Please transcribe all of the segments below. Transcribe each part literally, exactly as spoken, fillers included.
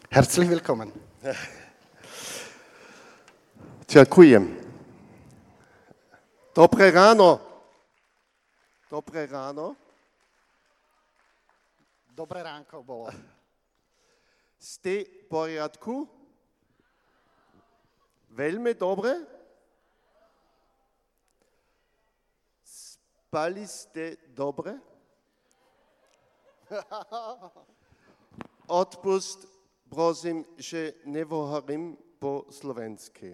Herzlich willkommen. Ďakujem. Dobré ráno. Dobré ráno. Dobré ránko bolo. Ste v poriadku? Veľmi dobre? Spali ste dobre? Odpust, prosím, že nehovorím po slovensky.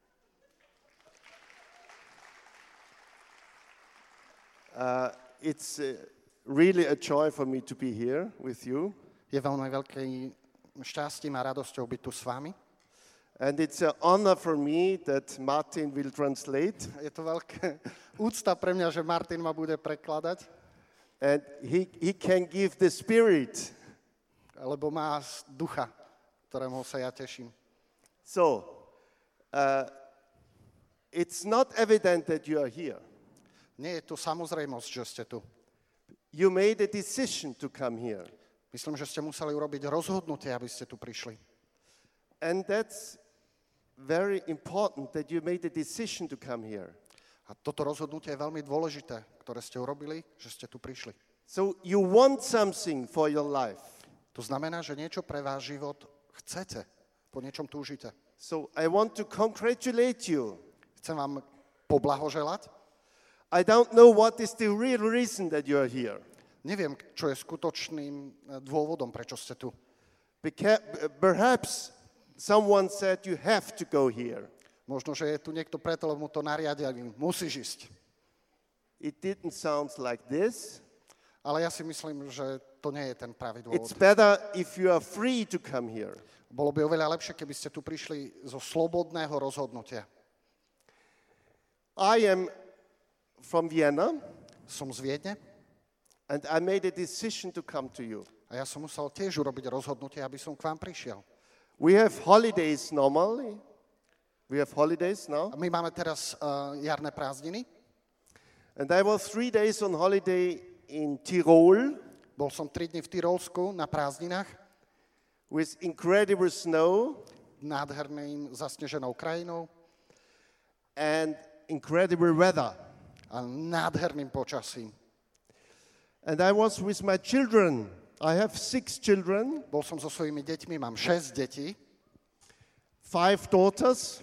Uh, it's uh, really a joy for me to be here with you. Je veľmi veľkým šťastím a radosťou byť tu s vami. And it's an honor for me that Martin will translate. Je to veľká úcta pre mňa, že Martin ma bude prekladať. And he, he can give the spirit. Lebo má ducha, ktorému sa ja teším. So, uh, it's not evident that you are here. Nie je tu samozrejmosť, že ste tu. You made a decision to come here. Myslím, že ste museli urobiť rozhodnutie, aby ste tu prišli. And that's very important that you made a decision to come here. A toto rozhodnutie je veľmi dôležité, ktoré ste urobili, že ste tu prišli. So you want something for your life. To znamená, že niečo pre váš život chcete, po niečom túžite. So I want to congratulate you. Chcem vám poblahoželať. I don't know what is the real reason that you are here. Neviem, čo je skutočným dôvodom, prečo ste tu. Perhaps someone said you have to go here. Možno, že je tu niekto preto, lebo mu to nariadili. Musíš ísť. It didn't sound like this. Ale ja si myslím, že to nie je ten pravý dôvod. It's better if you are free to come here. Bolo by oveľa lepšie, keby ste tu prišli zo slobodného rozhodnutia. I am from Vienna. Som z Viedne. And I made a decision to come to you. A ja som musel tiež urobiť rozhodnutie, aby som k vám prišiel. We have holidays normally. We have holidays now. A my máme teraz uh, jarné prázdniny. And I was three days on holiday in Tyrol. Bol som tri dni v Tyrolsku na prázdninách. With incredible snow. Nádherným zasneženou krajinou. And incredible weather. A nádherným počasím. And I was with my children. I have six children. Bol som so svojimi deťmi, mám šesť detí. Five daughters.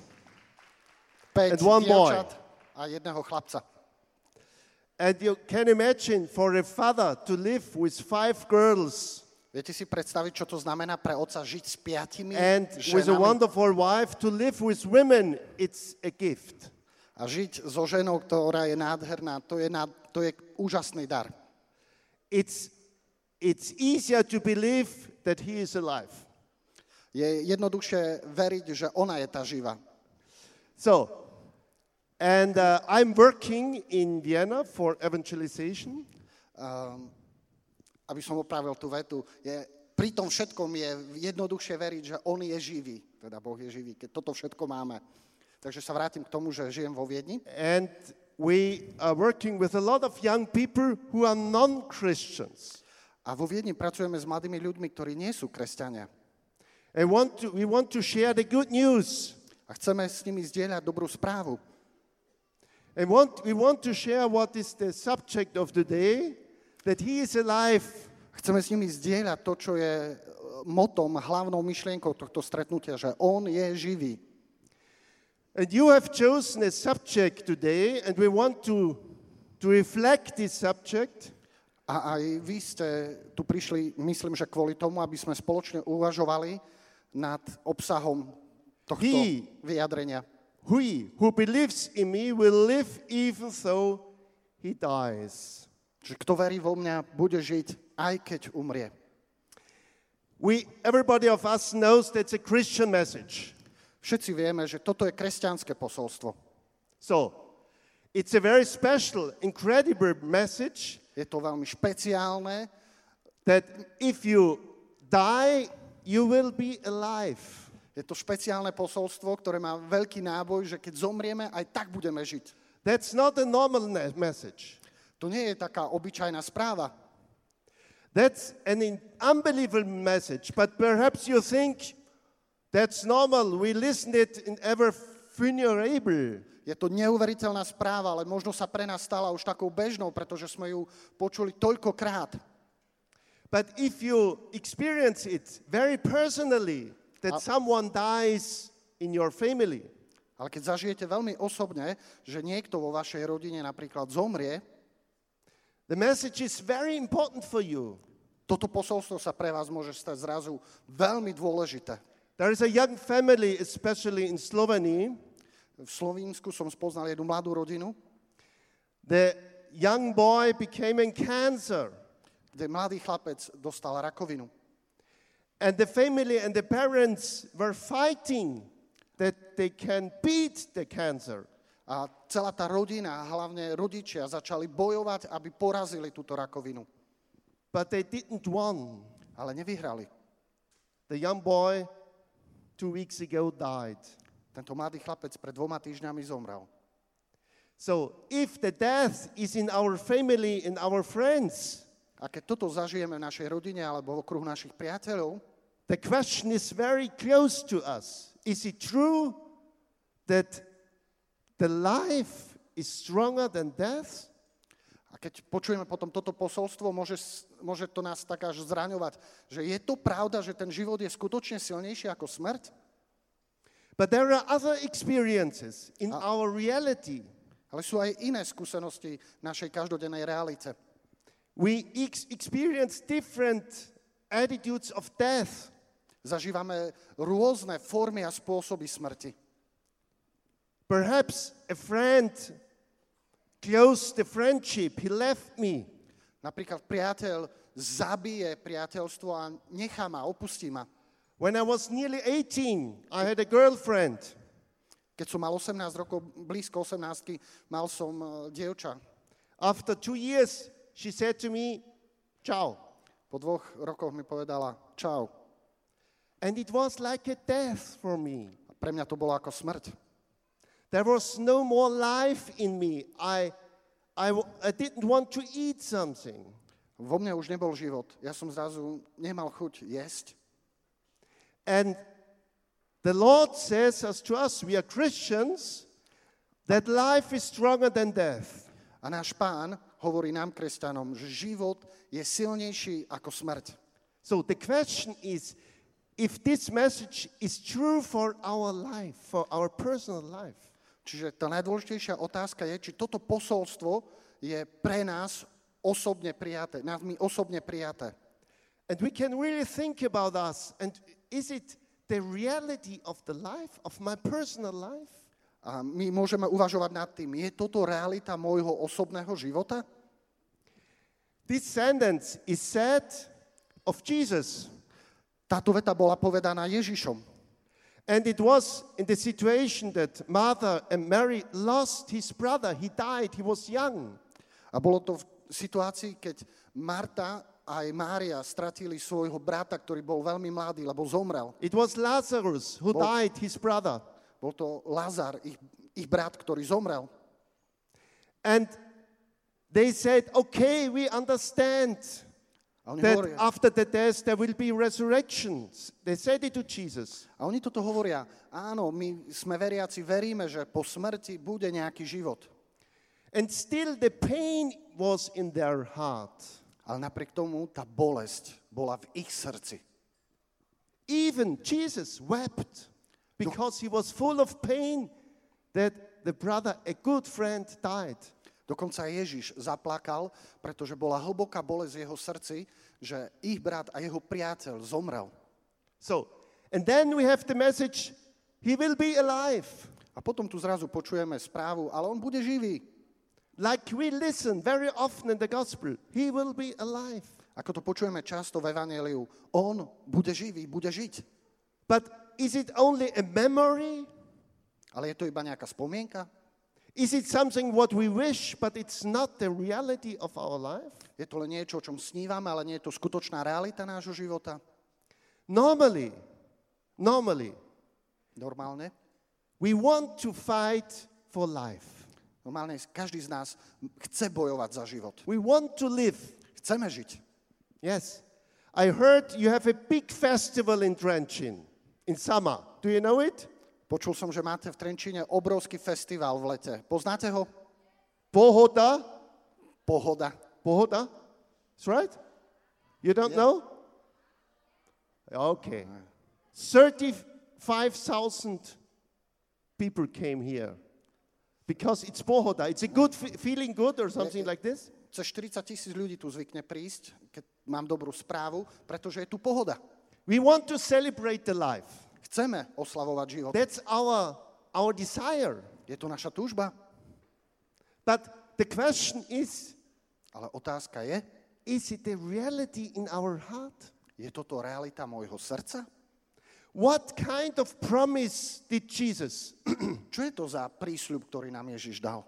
Päť and one boy. A jedného chlapca. And you can imagine for a father to live with five girls. Viete si predstaviť, čo to znamená pre otca žiť s piatimi and ženami? With a wonderful wife to live with women, it's a gift. A žiť so ženou, ktorá je nádherná, to je, nád, to je úžasný dar. It's, it's easier to believe that he is alive. Je jednoduchšie veriť, že ona je tá živá. So, and uh, I'm working in Vienna for evangelization. Um, aby som opravil tú vetu, je, pri tom všetkom je jednoduchšie veriť, že on je živý. Teda Boh je živý, keď toto všetko máme. Takže sa vrátim k tomu, že žijem vo Viedni. And we are working with a lot of young people who are non-Christians. A vo Viedni pracujeme s mladými ľuďmi, ktorí nie sú kresťania. And want to, we want to share the good news. A chceme s nimi zdieľať dobrú správu. And want, we want to share what is the subject of the day, that he is alive. Chceme s nimi zdieľať to, čo je motom, hlavnou myšlienkou tohto stretnutia, že on je živý. And you have chosen a subject today, and we want to, to reflect this subject. A aj vy ste tu prišli, myslím, že kvôli tomu, aby sme spoločne uvažovali nad obsahom tohto He, vyjadrenia. He who believes in me will live even though he dies. Že kto verí vo mňa, bude žiť, aj keď umrie. We, everybody of us knows that's a Christian message. Všetci vieme, že toto je kresťanské posolstvo. So, it's a very special, incredible message. Je to veľmi špeciálne. That if you die, you will be alive. Je to špeciálne posolstvo, ktoré má veľký náboj, že keď zomrieme, aj tak budeme žiť. That's not a normal message. To nie je taká obyčajná správa. That's an in- unbelievable message, but perhaps you think that's normal. We listen it in every funeral. Je to neuveriteľná správa, ale možno sa pre nás stala už takou bežnou, pretože sme ju počuli toľkokrát. But if you experience it very personally, that A- someone dies in your family, Ale keď zažijete veľmi osobne, že niekto vo vašej rodine napríklad zomrie, the message is very important for you. toto posolstvo sa pre vás môže stať zrazu veľmi dôležité. There is a young family, especially in Slovenia. V Slovínsku som spoznal jednu mladú rodinu, The young boy became in cancer, kde mladý chlapec dostal rakovinu. and the family and the parents were fighting that they can beat the cancer. A celá tá rodina, a hlavne rodičia, začali bojovať, aby porazili túto rakovinu. But they didn't win. Ale nevyhrali. The young boy two weeks ago died. Tento mladý chlapec pred dvoma týždňami zomrel. So if the death is in our family, in our friends, A keď toto zažijeme v našej rodine alebo v okruhu našich priateľov, the question is very close to us. Is it true that the life is stronger than death? a keď počujeme potom toto posolstvo, môže, môže to nás tak až zraňovať, že je to pravda, že ten život je skutočne silnejší ako smrť? But there are other experiences in Ah. our reality. Ale sú aj iné skúsenosti našej každodennej realite. We ex- experience different attitudes of death. Zažívame rôzne formy a spôsoby smrti. Perhaps a friend closed the friendship, he left me. Napríklad priateľ zabije priateľstvo a nechá ma, opustí ma. When I was nearly eighteen, I had a girlfriend. Keď som mal osemnásť rokov, blízko osemnástky, mal som uh, dievča. After two years, she said to me, ciao. Po dvoch rokoch mi povedala čau. And it was like a death for me. A pre mňa to bolo ako smrť. There was no more life in me. I, I, w- I didn't want to eat something. Vo mne už nebol život. Ja som zrazu nemal chuť jesť. And the Lord says us to us, we are Christians, that life is stronger than death. A náš Pán hovorí nám, kresťanom, že život je silnejší ako smrť. So the question is, if this message is true for our life, for our personal life. Čiže tá najdôležitejšia otázka je, či toto posolstvo je pre nás osobne prijaté, nami osobne prijaté. And we can really think about us. And is it the reality of the life, of my personal life? A my môžeme uvažovať nad tým, je toto realita môjho osobného života? This sentence is said of Jesus. Táto veta bola povedaná Ježišom. And it was in the situation that Martha and Mary lost his brother. He died, he was young. A bolo to v situácii, keď Marta a aj Mária stratili svojho brata, ktorý bol veľmi mladý, lebo zomrel. It was Lazarus who Bol- died, his brother. Bol to Lazar, ich, ich brat, ktorý zomrel. And they said, okay, we understand A oni, that hovoria, after the death there will be resurrections. They said it to Jesus. a oni toto hovoria, áno, my sme veriaci, veríme, že po smrti bude nejaký život. And still the pain was in their heart. Ale napriek tomu tá bolesť bola v ich srdci. Even Jesus wept because he was full of pain that the brother, a good friend, died. Dokonca Ježiš zaplakal, pretože bola hlboká bolesť v jeho srdci, že ich brat a jeho priateľ zomrel. So, and then we have the message, he will be alive. A potom tu zrazu počujeme správu, ale on bude živý. Like we listen very often in the gospel, he will be alive. Ako to počujeme často v Evanjeliu, on bude živý, bude žiť. But is it only a memory? Ale je to iba nejaká spomienka? Is it something what we wish, but it's not the reality of our life? Je to len niečo, o čom snívame, ale nie je to skutočná realita nášho života? Normally, normally, Normálne? we want to fight for life. Normálne každý z nás chce bojovať za život. We want to live. Chceme žiť. Yes. I heard you have a big festival in Trenčín in summer. Do you know it? Počul som, že máte v Trenčíne obrovský festival v lete. Poznáte ho? Pohoda. Pohoda. Pohoda? That's right? You don't Yeah. know? Okay. thirty-five thousand people came here because it's Pohoda. It's a good f- feeling good or something like this. Cez štyridsať tisíc ľudí tu zvykne prísť, keď mám dobrú správu, pretože je tu pohoda. We want to celebrate the life. Chceme oslavovať život. That's our, our desire. Je to naša túžba. But the question is, Ale otázka je, is it a reality in our heart? je toto realita môjho srdca? What kind of promise did Jesus? Čo je to za prísľub, ktorý nám Ježiš dal?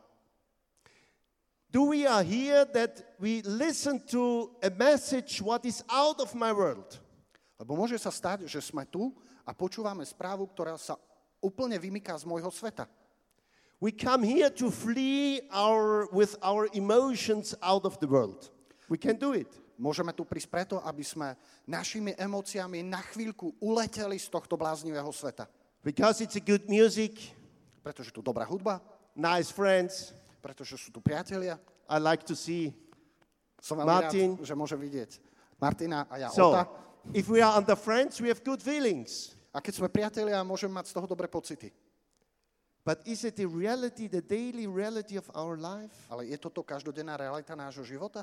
Do we are here that we listen to a message what is out of my world? Lebo môže sa stať, že sme tu a počúvame správu, ktorá sa úplne vymyká z môjho sveta. We come here to flee our, with our emotions out of the world. We can do it. Môžeme tu prísť preto, aby sme našimi emóciami na chvíľku uleteli z tohto bláznivého sveta. Because it's a good music, Pretože tu dobrá hudba, nice friends. pretože sú tu priatelia. I like to see. Som veľmi Martin. rád, že môžem vidieť Martina a ja So, Ota. if we are under friends, we have good feelings. A keď sme priatelia, môžeme mať z toho dobré pocity. But is it the reality, the daily reality of our life? Ale je toto každodenná realita nášho života?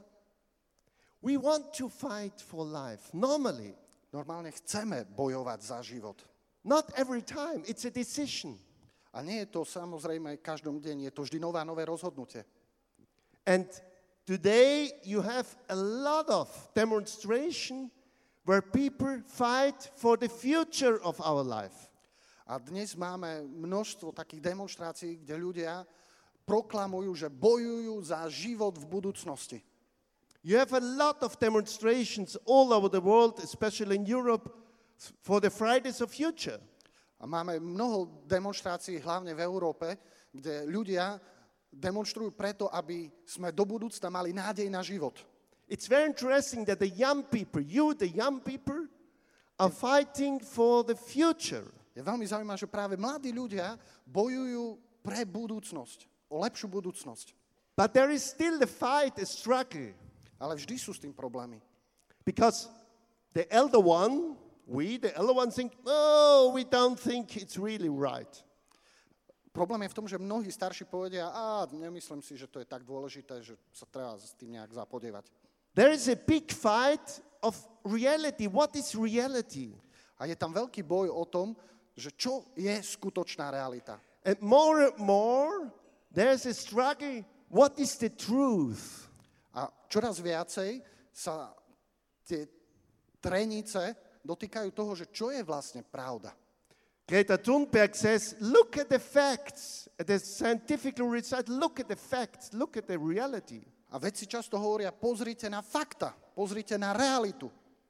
We want to fight for life, normally. Normálne chceme bojovať za život. Not every time, it's a decision. A nie je to samozrejme každom deň, je to vždy nová, nové rozhodnutie. And today you have a lot of demonstration where people fight for the future of our life. A dnes máme množstvo takých demonštrácií, kde ľudia proklamujú, že bojujú za život v budúcnosti. You have a lot of demonstrations all over the world, especially in Europe, for the Fridays of Future. A máme mnoho demonštrácií, hlavne v Európe, kde ľudia demonštrujú preto, aby sme do budúcna mali nádej na život. It's very interesting that the young people, you, the young people, are fighting for the future. Je veľmi zaujímavé, že práve mladí ľudia bojujú pre budúcnosť, o lepšiu budúcnosť. But there is still the fight, a struggle. Ale vždy sú s tým problémy. Because the elder one, we, the elder one think, oh, we don't think it's really right. Problém je v tom, že mnohí starší povedia, a nemyslím si, že to je tak dôležité, že sa treba s tým nejak zapodievať. There is a big fight of reality. What is reality? A je tam veľký boj o tom, že čo je skutočná realita. And more and more, there's a struggle. What is the truth? A čoraz viacej sa tie trenice dotýkajú toho, že čo je vlastne pravda. Greta Thunberg says, look at the facts, at the scientific result, look at the facts, look at the reality. A vedci často hovoria, pozrite na fakta, pozrite na realitu.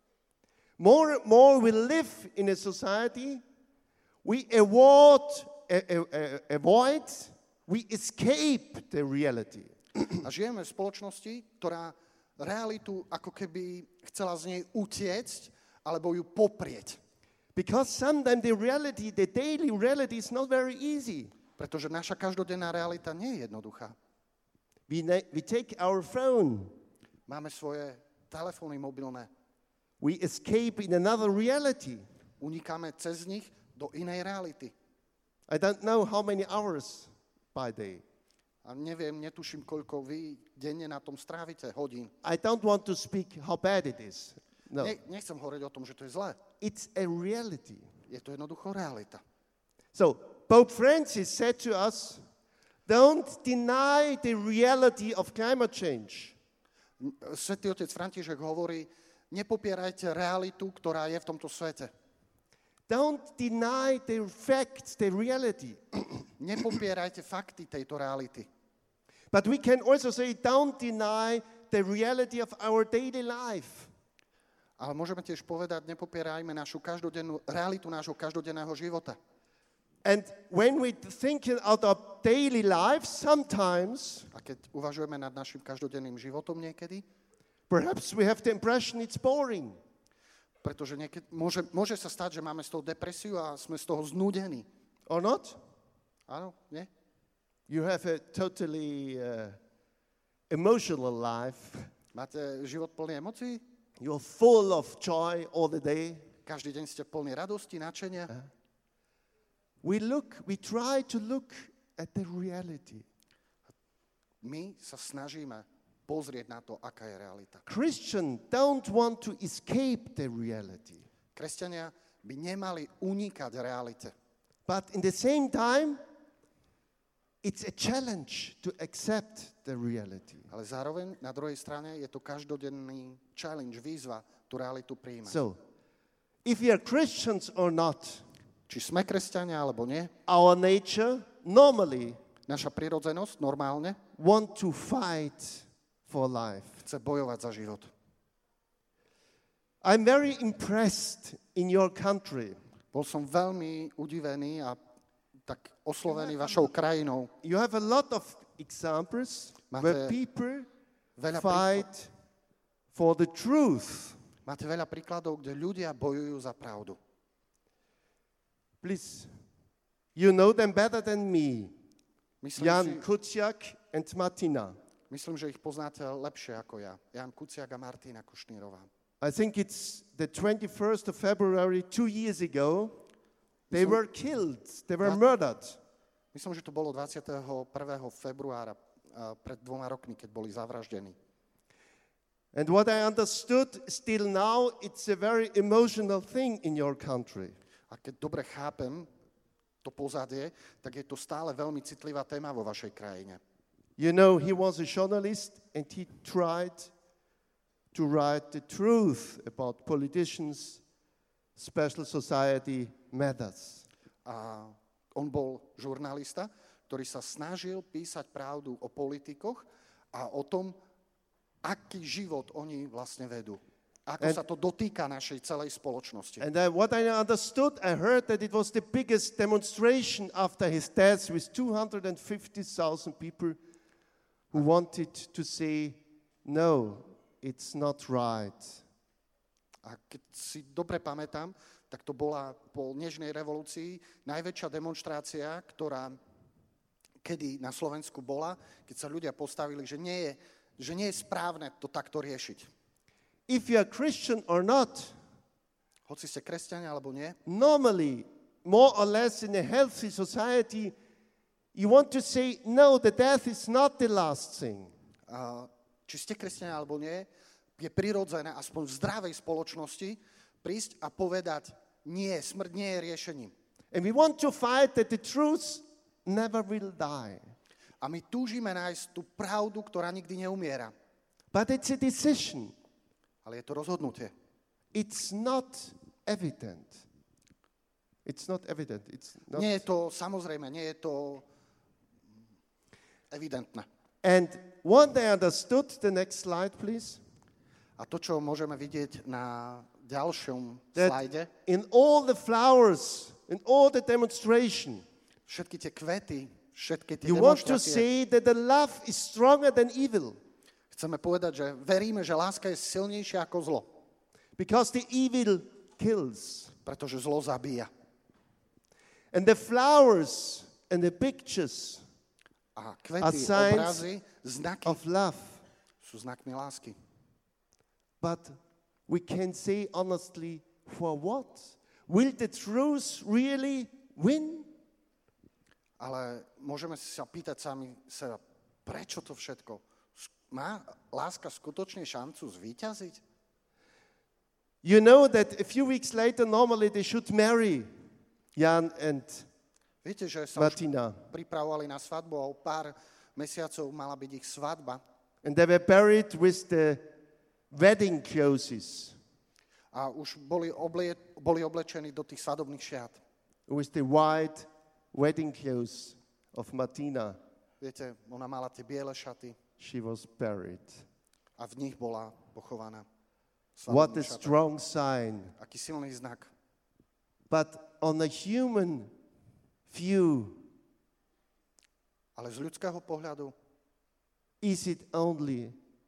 More and more we live in a society, we avoid, a, a, a, avoid, we escape the reality. A žijeme v spoločnosti, ktorá realitu ako keby chcela z nej utiecť, alebo ju poprieť. Because sometimes the reality, the daily reality is not very easy. Pretože naša každodenná realita nie je jednoduchá. We, na- we take our phone, Máme svoje telefóny mobilné. we escape in another reality. Unikáme cez nich do inej reality. I don't know how many hours by day. A neviem, netuším, koľko vy denne na tom strávite hodín. I don't want to speak how bad it is. No. Ne, nechcem hovoriť o tom, že to je zlé. It's a reality. Je to jednoducho realita. So, Pope Francis said to us, don't deny the reality of climate change. Svätý otec František hovorí, nepopierajte realitu, ktorá je v tomto svete. Don't deny the facts, the reality. Nepopierajte fakty tejto reality. But we can also say, don't deny the reality of our daily life. Ale môžeme tiež povedať, nepopierajme našu každodennú, realitu nášho každodenného života. And when we think about our daily life, sometimes A keď uvažujeme nad našim každodenným životom niekedy, Perhaps we have the impression it's boring. Pretože niekedy, môže, môže sa stať, že máme z toho depresiu a sme z toho znúdení. Or not? Áno, nie? You have a totally uh, emotional life. Máte život plný emócií? You're full of joy all the day. Každý deň ste plní radosti, nadšenia. Uh, we look, we try to look at the reality. My sa snažíme pozrieť na to, aká je realita. Christians don't want to escape the reality. Kresťania by nemali unikať realite. But in the same time, it's a challenge to accept the reality. Ale zároveň na druhej strane je to každodenný challenge, výzva tú realitu prijímať. So, if we are Christians or not, Či sme kresťania alebo nie, our nature normally naša prirodzenosť normálne want to fight for life. chce bojovať za život. I'm very impressed in your country. Bol som veľmi udivený a tak oslovený vašou krajinou. You have a lot of examples Máte where people veľa fight for the truth. Máte veľa príkladov, kde ľudia bojujú za pravdu. Please, you know them better than me. Myslím, Jan si, Kuciak and Martina. myslím, že ich poznáte lepšie ako ja. Jan Kuciak a Martina Kušnírová. I think it's the twenty-first of February, two years ago. They were killed. They were murdered. Myslím, že to bolo dvadsiateho prvého februára uh, pred dvoma rokmi, keď boli zavraždení. And what I understood still now, it's a very emotional thing in your country. A keď dobre chápem to pozadie, tak je to stále veľmi citlivá téma vo vašej krajine. You know, he was a journalist and he tried to write the truth about politicians, special society matters. A on bol žurnalista, ktorý sa snažil písať pravdu o politikoch a o tom, aký život oni vlastne vedú. Ako And- sa to dotýka našej celej spoločnosti. And I, what I understood, I heard that it was the biggest demonstration after his death with two hundred fifty thousand people who wanted to say, no, it's not right. A keď si dobre pamätám, tak to bola po Nežnej revolúcii najväčšia demonštrácia, ktorá kedy na Slovensku bola, keď sa ľudia postavili, že nie je, že nie je správne to takto riešiť. If you are Christian or not, Hoci ste kresťania alebo nie, normally, more or less in a healthy society, you want to say, no, the death is not the last thing. a či ste kresťania alebo nie, je prirodzené, aspoň v zdravej spoločnosti, prísť a povedať, nie, smrť nie je riešením. And we want to fight that the truth never will die. A my túžime nájsť tú pravdu, ktorá nikdy neumiera. But it's a decision. Ale je to rozhodnutie. It's not evident. It's not evident. It's not. Nie je to, samozrejme, nie je to evidentné. And what I understood, the next slide, please, A to, čo môžeme vidieť na ďalšom that slajde, in all the flowers, in all the demonstration, všetky tie kvety, všetky tie you want to demonštrácie, say that the love is stronger than evil. chceme povedať, že veríme, že láska je silnejšia ako zlo, Because the evil kills. pretože zlo zabíja. And the flowers and the pictures A are kvety, signs obrazy, znaky of love. sú znakmi lásky. But we can say honestly, for what? Will the truth really win? Ale môžeme sa pýtať sami seba, prečo to všetko? Má láska skutočne šancu zvíťaziť? You know that a few weeks later, normally they should marry Jan and Viete, že sa už Martina. pripravovali na svadbu a o pár mesiacov mala byť ich svadba. And they were buried with the wedding clothes, A už boli, oblie, boli oblečení do tých svadobných šiat. with the white wedding clothes of Martina. Viete, ona mala tie biele šaty She was buried. a v nich bola pochovaná. What Svadobné a šaty. strong sign. Aký silný znak. But on a human view, Ale z ľudského pohľadu is it only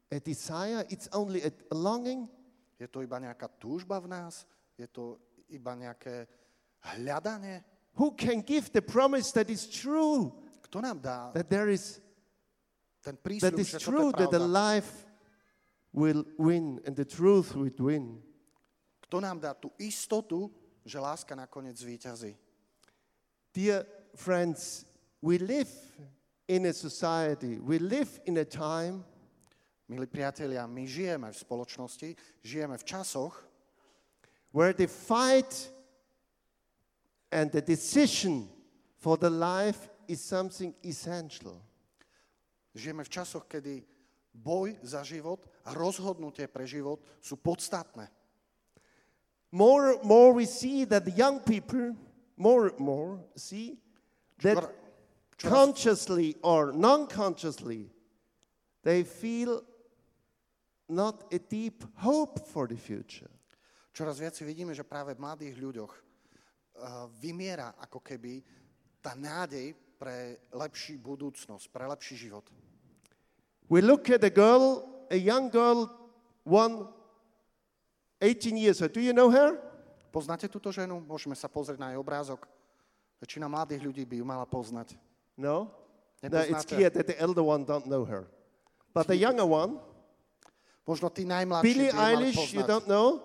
a desire, it's only a longing. Je to iba nejaká túžba v nás? Je to iba nejaké hľadanie? Who can give the promise that is true? Kto nám dá That there is, ten that prísľub, is že toto true, je that the pravda? life will win and the truth will win. Kto nám dá tú istotu, že láska nakoniec zvíťazí? Dear friends, we live in a society, we live in a time Milí priatelia, my žijeme v spoločnosti, žijeme v časoch, where the fight and the decision for the life is something essential. žijeme v časoch, kedy boj za život a rozhodnutie pre život sú podstatné. More and more we see that the young people, more and more, see that Čoraz- čoraz- consciously or non-consciously, they feel not a deep hope for the future. Čoraz viac si vidíme, že práve v mladých ľuďoch uh, vymiera ako keby tá nádej pre lepší budúcnosť, pre lepší život. We look at a girl, a young girl, one, eighteen years old. Do you know her? Poznáte túto ženu? Môžeme sa pozrieť na jej obrázok. Väčšina mladých ľudí by ju mala poznať. No? No, it's Nepoznáte? clear that the elder one don't know her. But the younger one, Možno tí najmladší Billie by ju mali Eilish, you poznať. don't know?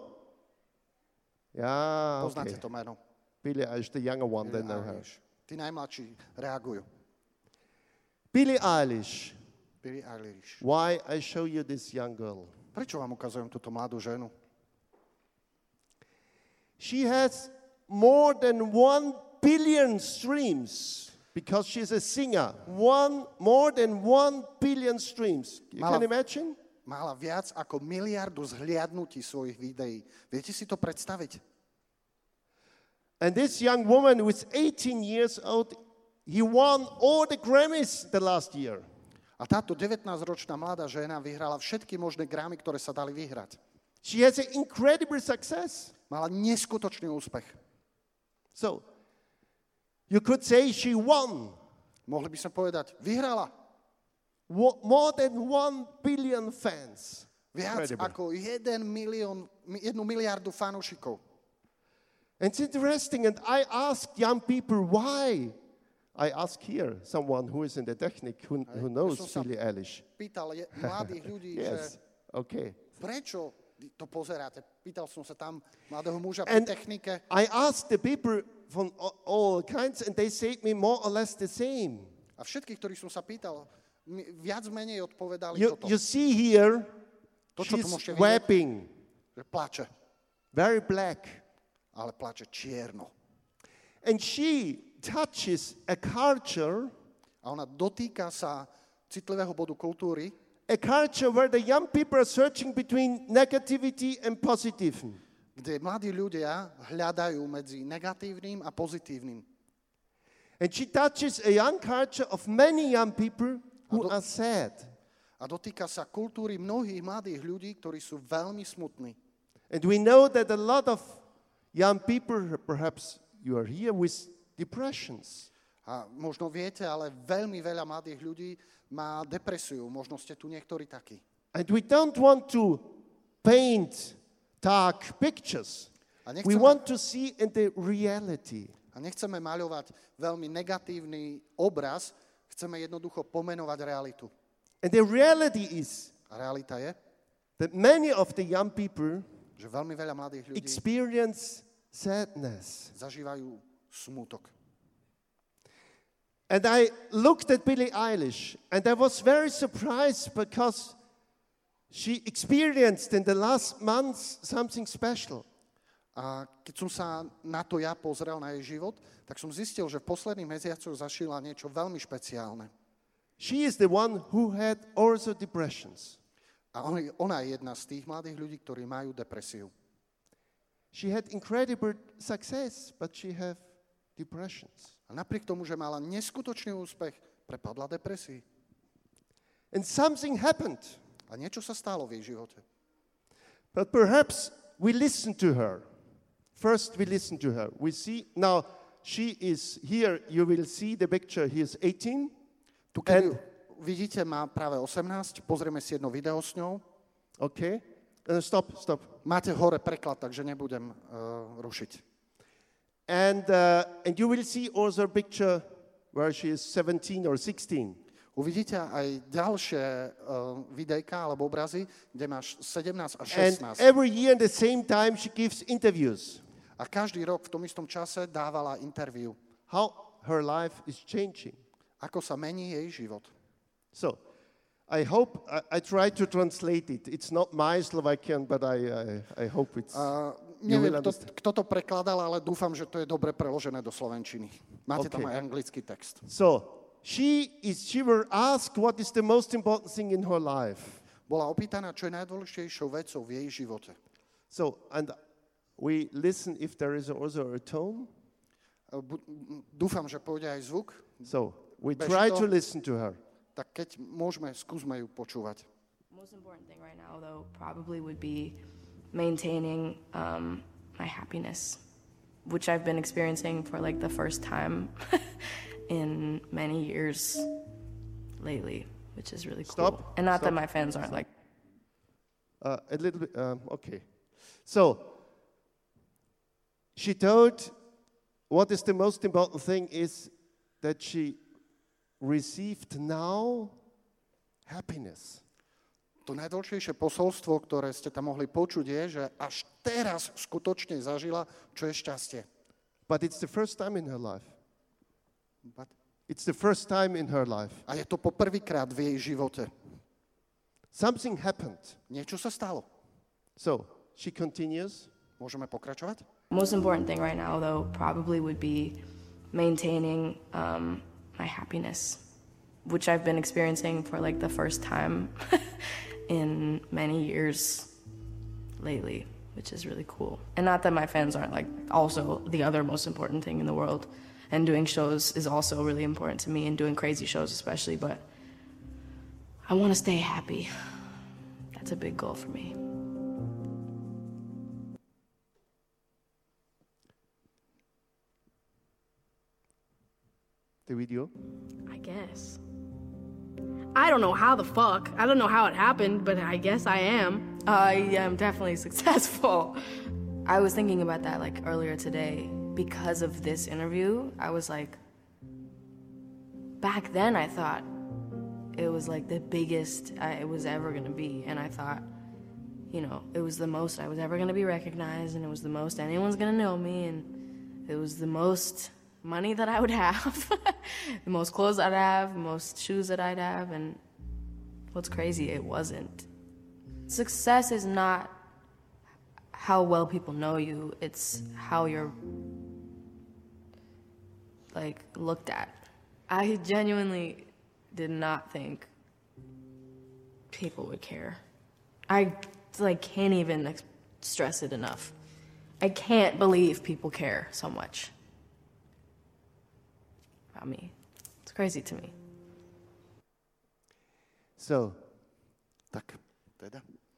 Yeah, Poznáte okay. to meno. Billie Eilish, the younger one, they Billie know her. Eilish. Tí najmladší reagujú. Billie Eilish, Billie Eilish. why I show you this young girl? Prečo vám ukazujem túto mladú ženu? She has more than one billion streams because she's a singer. One, more than one billion streams. You Mala- can imagine? Mala viac ako miliardu zhliadnutí svojich videí. Viete si to predstaviť? And this young woman who is eighteen years old, he won all the Grammys the last year. A táto devätnásťročná mladá žena vyhrala všetky možné Grammy, ktoré sa dali vyhrať. She has an incredible success. Mala neskutočný úspech. So, you could say she won Mohli by sme povedať, vyhrala Wo- more than one billion fans. viac Incredible. ako jeden milión, mi- jednu miliardu fanúšikov. And it's interesting, and I ask young people why. I ask here someone who is in the technique, who, who knows som sa- Billie Eilish. Pýtal je, mladých ľudí, Yes, že okay. prečo to pozeráte. Pýtal som sa tam mladého muža And pri technike. I asked the people from a- all kinds, and they say me more or less the same. A všetkých, ktorých som sa pýtal, mi viac menej odpovedali You, toto. you see here, To, čo tu she's môžete vidieť, weeping, že plače, very black. ale plače čierno. And she touches a culture, A ona dotýka sa citlivého bodu kultúry, a culture where the young people are searching between negativity and positive. kde mladí ľudia hľadajú medzi negatívnym a pozitívnym. And she touches a young culture of many young people who do- are sad. A dotýka sa kultúry mnohých mladých ľudí, ktorí sú veľmi smutní. And we know that a lot of young people, perhaps you are here, with depressions. A možno viete, ale veľmi veľa mladých ľudí má depresiu. Možno ste tu niektorí takí. And we don't want to paint dark pictures. A We nechceme, want to see in the reality. a nechceme maľovať veľmi negatívny obraz, chceme jednoducho pomenovať realitu. And the reality is A realita je, that many of the young people že veľmi veľa mladých ľudí experience sadness. zažívajú smutok. And I looked at Billie Eilish, and I was very surprised because she experienced in the last months something special. A keď som sa na to ja pozrel, na jej život, tak som zistil, že v posledných mesiacoch zažila niečo veľmi špeciálne. She is the one who had also depressions. A on- ona je jedna z tých mladých ľudí, ktorí majú depresiu. She had incredible success, but she had depressions. A napriek tomu, že mala neskutočný úspech, prepadla depresii. And something happened. A niečo sa stalo v jej živote. But perhaps we listen to her. First, we listen to her. We see, now, she is here, you will see the picture, he is eighteen. Tu, keď ju And- vidíte, má práve osemnásť, pozrieme si jedno video s ňou. Okay? Uh, stop, stop. Máte hore preklad, takže nebudem uh, rušiť. And, uh, and you will see also a picture where she is seventeen or sixteen. Uvidíte aj ďalšie uh, videjka alebo obrazy, kde máš sedemnásť a And šestnásť. every year at the same time she gives interviews. A každý rok v tom istom čase dávala interviu. How her life is changing. Ako sa mení jej život. So, I hope, I, I try to translate it. It's not my Slovakian, but I, I, I hope it's... Uh, You neviem, will kto, understand. kto to prekladal, ale dúfam, že to je dobre preložené do slovenčiny. Máte Okay. tam aj anglický text. So, she is, she were asked what is the most important thing in her life. Bola opýtaná, čo je najdôležitejšou vecou v jej živote. So, and we listen if there is also a tone. Uh, bu- Dúfam, že pôjde aj zvuk. So, we Bež try to. to listen to her. Tak keď môžeme, skúsme ju počúvať. Most important thing right now, though, probably would be maintaining um, my happiness, which I've been experiencing for like the first time in many years lately, which is really cool. Stop. And not Stop. that my fans aren't like. Uh, a little bit, um, okay. So, she told what is the most important thing is that she received now happiness. To najdôležitejšie posolstvo, ktoré ste tam mohli počuť, je, že až teraz skutočne zažila, čo je šťastie. But it's the first time in her life. But- It's the first time in her life. A je to poprvýkrát v jej živote. Something happened. Niečo sa stalo. So, she continues. Môžeme pokračovať? Most important thing right now, though, probably would be maintaining um, my happiness, which I've been experiencing for like the first time in many years lately, which is really cool. And not that my fans aren't like also the other most important thing in the world. And doing shows is also really important to me, and doing crazy shows especially, but I want to stay happy. That's a big goal for me. The video. I guess. I don't know how the fuck. I don't know how it happened, but I guess I am. I am definitely successful. I was thinking about that like earlier today because of this interview. I was like, back then I thought it was like the biggest I, it was ever gonna be, and I thought, you know, it was the most I was ever gonna be recognized, and it was the most anyone's gonna know me, and it was the most money that I would have, the most clothes I'd have, the most shoes that I'd have, and what's crazy, it wasn't. Success is not how well people know you, it's how you're like looked at. I genuinely did not think people would care. I like can't even ex- stress it enough. I can't believe people care so much about me. It's crazy to me. So, Tak, teda.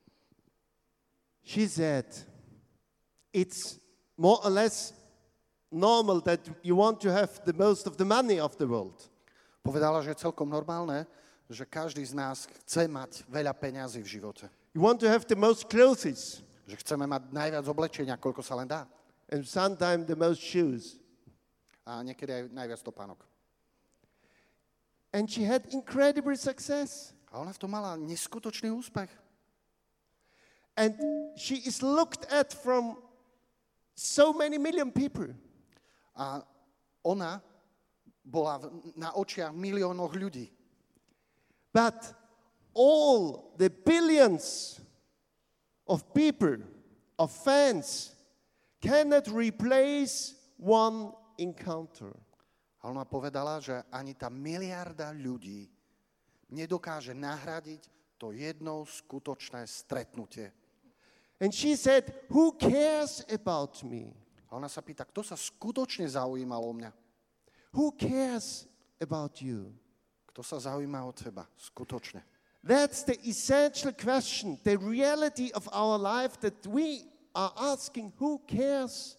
she said, it's more or less normal that you want to have the most of the money of the world. Povedala, že je celkom normálne, že každý z nás chce mať veľa peňazí v živote. You want to have the most clothes Že chceme mať najviac oblečenia, koľko sa len dá. and sometimes the most shoes. A niekedy aj najviac topánok. And she had incredible success. A ona v tom mala neskutočný úspech. And she is looked at from so many million people. A ona bola v- na očiach miliónoch ľudí. But all the billions of people, of fans, cannot replace one encounter. A ona povedala, že ani tá miliarda ľudí nedokáže nahradiť to jedno skutočné stretnutie. And she said, who cares about me? A ona sa pýta, kto sa skutočne zaujímal o mňa? Who cares about you? Kto sa zaujíma o teba? Skutočne. That's the essential question, the reality of our life that we are asking, who cares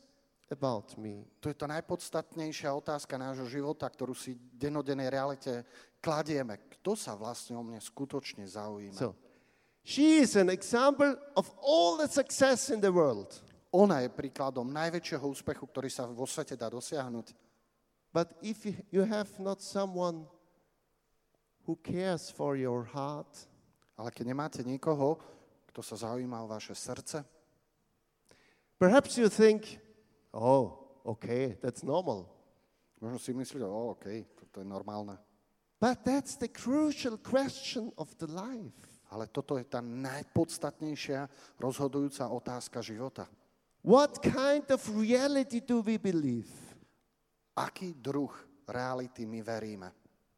about me? To je tá najpodstatnejšia otázka nášho života, ktorú si v dennodennej realite kladieme. Kto sa vlastne o mne skutočne zaujíma? So, she is an example of all the success in the world. Ona je príkladom najväčšieho úspechu, ktorý sa vo svete dá dosiahnuť. But if you have not someone who cares for your heart, Ale keď nemáte nikoho, kto sa zaujíma o vaše srdce, perhaps you think, oh, okay, that's normal. možno si myslíte, o, OK, to je normálne. But that's the crucial question of the life. Ale toto je tá najpodstatnejšia rozhodujúca otázka života. What kind of reality do we believe? Aký druh reality my veríme?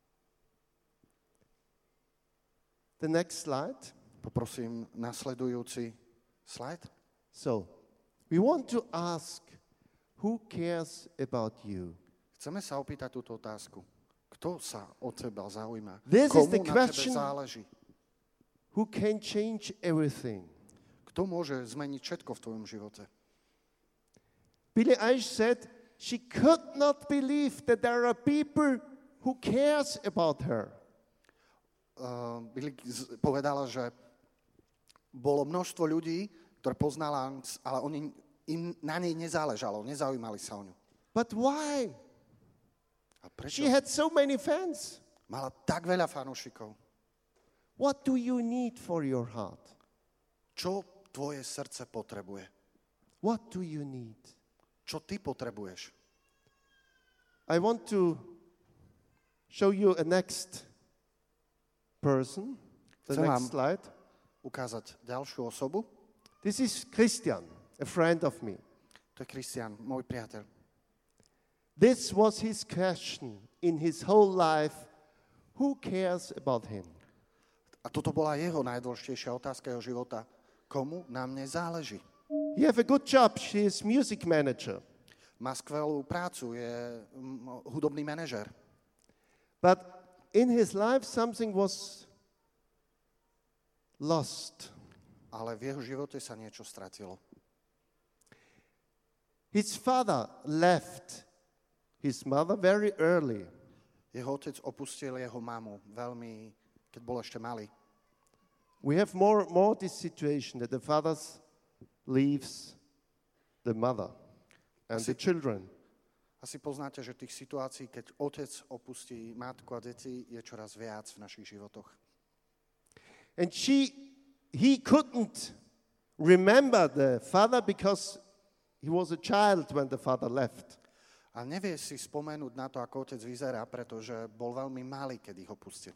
The next slide. Poprosím nasledujúci slajd. So, we want to ask, who cares about you? Chceme sa opýtať túto otázku. Kto sa od teba zaujíma? This is Komu the na tebe question- záleží? Who can change everything? Kto môže zmeniť všetko v tvojom živote? Billie Eilish said she could not believe that there are people who cares about her. Uh, Billie z- povedala, že bolo množstvo ľudí, ktoré poznala, ale oni, im na nej nezáležalo, nezaujímali sa o ňu. But why? A prečo? She had so many fans. Mala tak veľa fanúšikov. What do you need for your heart? Čo tvoje srdce potrebuje? What do you need? Čo ty potrebuješ? I want to show you a next person. The Chcem next vám slide. ukázať ďalšiu osobu. This is Christian, a friend of me. To je Kristián, môj priateľ. This was his question in his whole life. Who cares about him? A toto bola jeho najdôležitejšia otázka jeho života. Komu na mne záleží? He have a good job. She is music manager. Má skvelú prácu, je mm, hudobný manažer. But in his life something was lost. Ale v jeho živote sa niečo stratilo. His father left his mother very early. Jeho otec opustil jeho mamu veľmi, keď bol ešte malý. We have more more this situation that the father leaves the mother and the children. Asi poznáte, že tých situácií, keď otec opustí matku a deti, je čoraz viac v našich životoch. And she, he couldn't remember the father because he was a child when the father left. A nevie si spomenúť na to, ako otec vyzerá, pretože bol veľmi malý, keď ich opustil.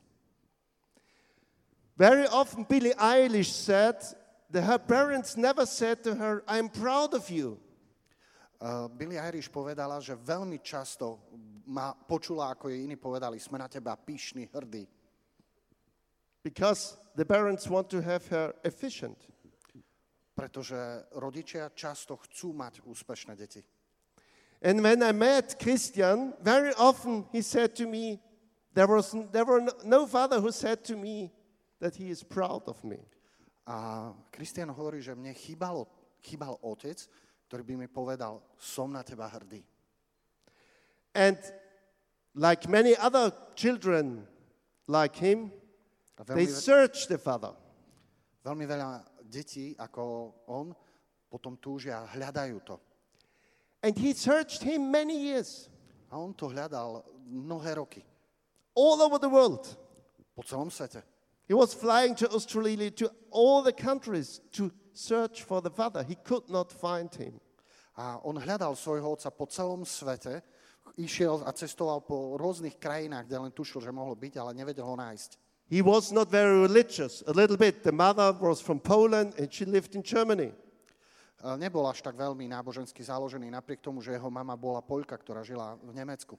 Very often Billie Eilish said that her parents never said to her, I'm proud of you. Uh, Billie Eilish povedala, že veľmi často ma počula, ako jej iní povedali, sme na teba pyšní, hrdí. Because the parents want to have her efficient. Pretože rodičia často chcú mať úspešné deti. And when I met Christian, very often he said to me, there was there were no, no father who said to me that he is proud of me. A Kristián hovorí, že mne chýbalo, chýbal otec, ktorý by mi povedal, som na teba hrdý. And like many other children like him, A they veľmi, search the father. veľmi veľa detí, ako on, potom túžia, hľadajú to. And he searched him many years, A on to hľadal mnohé roky. all over the world. Po celom svete. He was flying to Australia, to all the countries to search for the father. He could not find him. A on hľadal svojho otca po celom svete, išiel a cestoval po rôznych krajinách, kde len tušil, že mohol byť, ale nevedel ho nájsť. He was not very religious, a little bit. The mother was from Poland and she lived in Germany. A nebol až tak veľmi nábožensky založený, napriek tomu, že jeho mama bola Poľka, ktorá žila v Nemecku.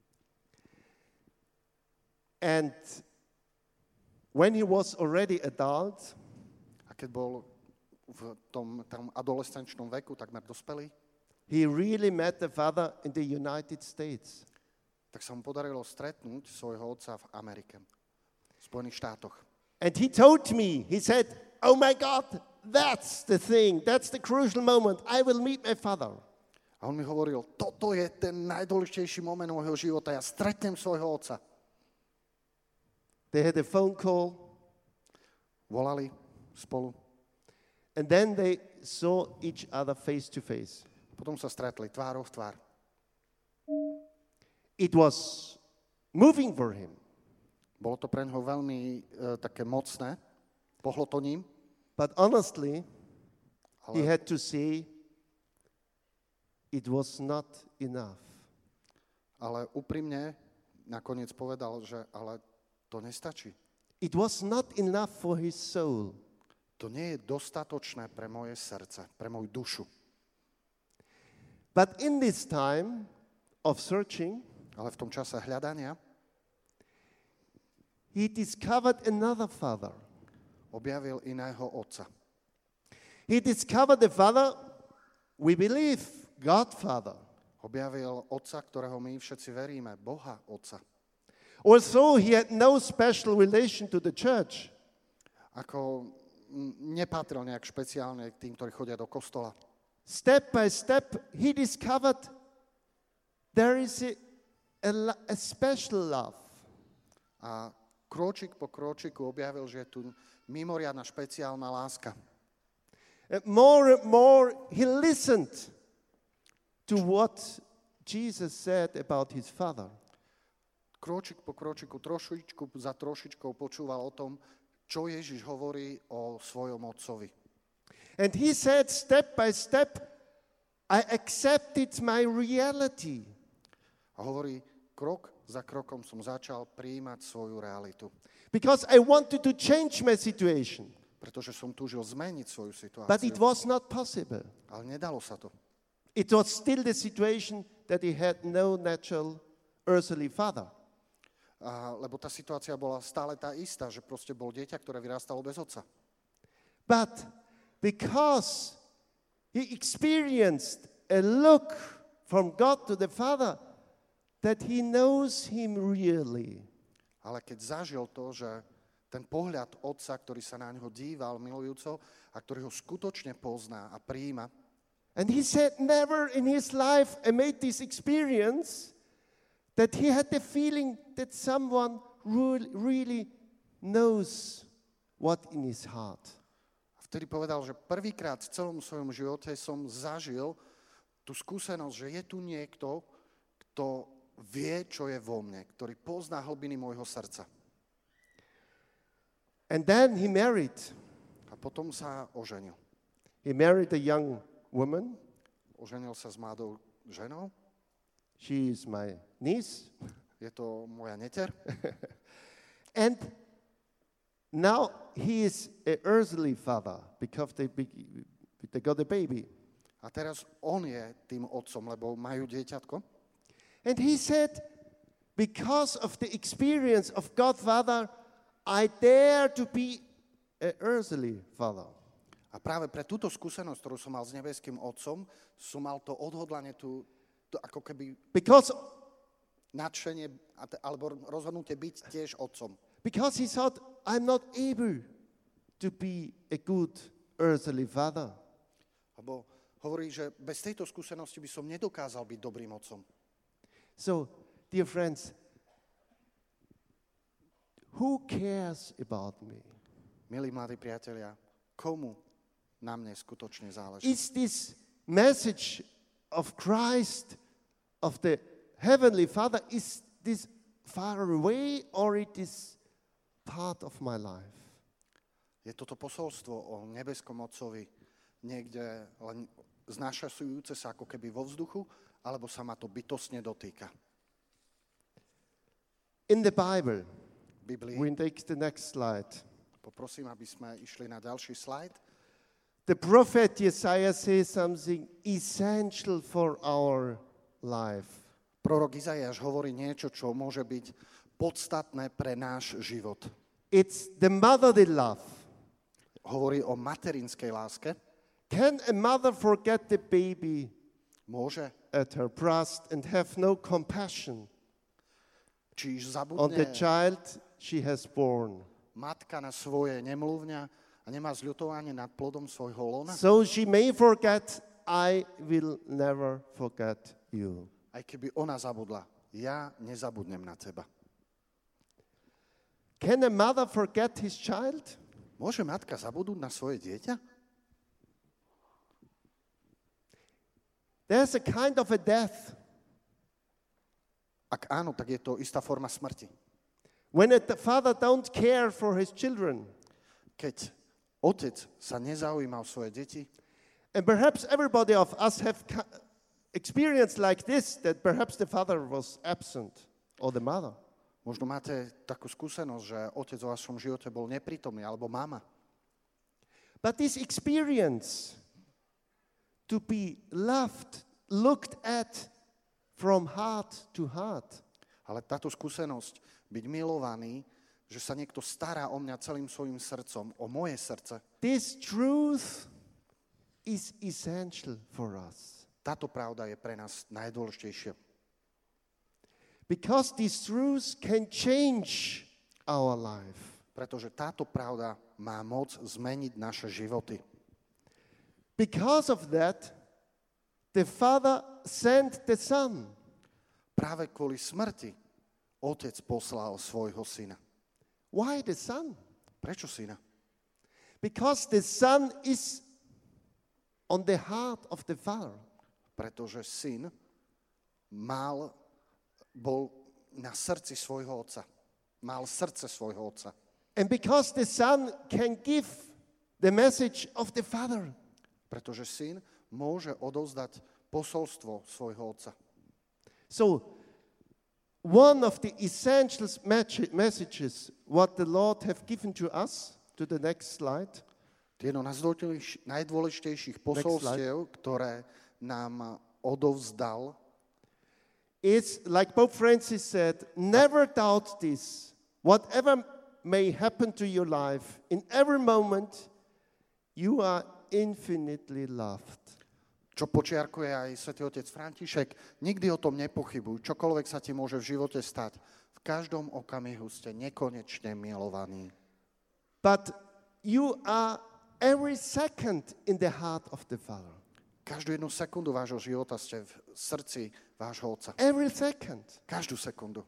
And when he was already adult, A keď bol v tom, tom adolescenčnom veku, takmer dospelý, he really met the father in the United States. tak sa mu podarilo stretnúť svojho otca v Amerike, v Spojených štátoch. And he told me, he said, oh my God, that's the thing, that's the crucial moment. I will meet my father. A on mi hovoril, toto je ten najdôležitejší moment môjho života, ja stretnem svojho otca. They had a phone call. Volali spolu. And then they saw each other face to face. Potom sa stretli tvárou v tvár. It was moving for him. Bolo to pre neho veľmi e, také mocné, pohlo to ním. But honestly, Ale, he had to say, it was not enough. ale úprimne nakoniec povedal, že ale to nestačí. It was not enough for his soul. To nie je dostatočné pre moje srdce, pre moju dušu. But in this time of searching, Ale v tom čase hľadania he discovered another father. objavil iného otca. He discovered the father, we believe, God Father. Objavil otca, ktorého my všetci veríme, Boha otca. Although he had no special relation to the church, Ako m, nepatril nejak špeciálne k tým, ktorí chodia do kostola. step by step, he discovered there is a, a, lo- a special love. A krôčik po krôčiku objavil, že je tu mimoriadna špeciálna láska. And more and more, he listened to what Jesus said about his father. Krôčik po krôčiku, trošičku za trošičkou počúval o tom, čo Ježiš hovorí o svojom otcovi. And he said, step by step, I accepted my reality. A hovorí, krok za krokom som začal prijímať svoju realitu. Because I wanted to change my situation. Pretože som túžil zmeniť svoju But it situáciu. was not possible. Ale nedalo sa to. It was still the situation that he had no natural earthly father. A, lebo tá situácia bola stále tá istá, že proste bol dieťa, ktoré vyrastalo bez otca. But because he experienced a look from God to the Father, that he knows him really. Ale keď zažil to, že ten pohľad otca, ktorý sa na ňo díval milujúco a ktorý ho skutočne pozná a prijíma, And he said never in his life I made this experience that he had the feeling that someone really, really knows what in his heart. a vtedy povedal, že prvýkrát v celom svojom živote som zažil tú skúsenosť, že je tu niekto, kto vie, čo je vo mne, ktorý pozná hlbiny môjho srdca. And then he married. A potom sa oženil. He married a young woman. Oženil sa s mladou ženou. She is my niece. Je to moja neter. And now he is an earthly father because they, be, they got a baby. A teraz on je tým otcom, lebo majú dieťatko. And he said, because of the experience of God Father, I dare to be an earthly father. A práve pre túto skúsenosť, ktorú som mal s nebeským otcom, som mal to odhodlanie, tú, tú ako keby Because, nadšenie, a te- alebo rozhodnutie byť tiež otcom. because he thought, I'm not able to be a good earthly father. Lebo hovorí, že bez tejto skúsenosti by som nedokázal byť dobrým otcom. So, dear friends, who cares about me? Milí mladí priatelia, komu na mne skutočne záleží? Is this message of Christ, of the Heavenly Father, is this far away or it is part of my life? Je toto posolstvo o nebeskom otcovi niekde len znášajúce sa ako keby vo vzduchu, alebo sa ma to bytostne dotýka? In the Bible, V Biblii, we take the next slide. poprosím, aby sme išli na ďalší slajd. The prophet Isaiah says something essential for our life. Prorok Izaiáš hovorí niečo, čo môže byť podstatné pre náš život. It's the motherly love. Hovorí o materinskej láske. Can a mother forget the baby Môže, at her breast and have no compassion či on the zabudne child she has born? matka na svoje nemluvňa a nemá zľutovanie nad plodom svojho lona? So she may forget I will never forget you. Aj keby ona zabudla, ja nezabudnem na teba. Can a mother forget his child? Môže matka zabudnúť na svoje dieťa? There's a kind of a death Ak áno, tak je to istá forma smrti. when a t- father don't care for his children. Keď otec sa nezaujíma o svoje deti, And perhaps everybody of us have ca- experienced like this, that perhaps the father was absent or the mother. možno máte takú skúsenosť, že otec vo vašom živote bol neprítomný, alebo mama. But this experience to be loved, looked at from heart to heart, Ale táto skúsenosť, byť milovaný, že sa niekto stará o mňa celým svojim srdcom, o moje srdce, this truth is essential for us. táto pravda je pre nás najdôležitejšia. Because these truths can change our life. Pretože táto pravda má moc zmeniť naše životy. Because of that, the Father sent the Son. Práve kvôli smrti otec poslal svojho syna. Why the Son? Prečo syna? Because the Son is on the heart of the Father. Pretože syn mal, bol na srdci svojho otca. Mal srdce svojho otca. And because the Son can give the message of the Father. Pretože syn môže odovzdať posolstvo svojho otca. So, one of the essential messages what the Lord have given to us, to the next slide, Jedno z najdôležitejších posolstiev, ktoré nám odovzdal, is, like Pope Francis said, never doubt this. Whatever may happen to your life, in every moment, you are infinitely loved. čo počiarkuje aj svätý otec František, nikdy o tom nepochybuj. Čokoľvek sa ti môže v živote stať, v každom okamihu ste nekonečne milovaní. But you are every second in the heart of the Father. Každú jednu sekundu vášho života ste v srdci vášho otca. Every second. Každú sekundu.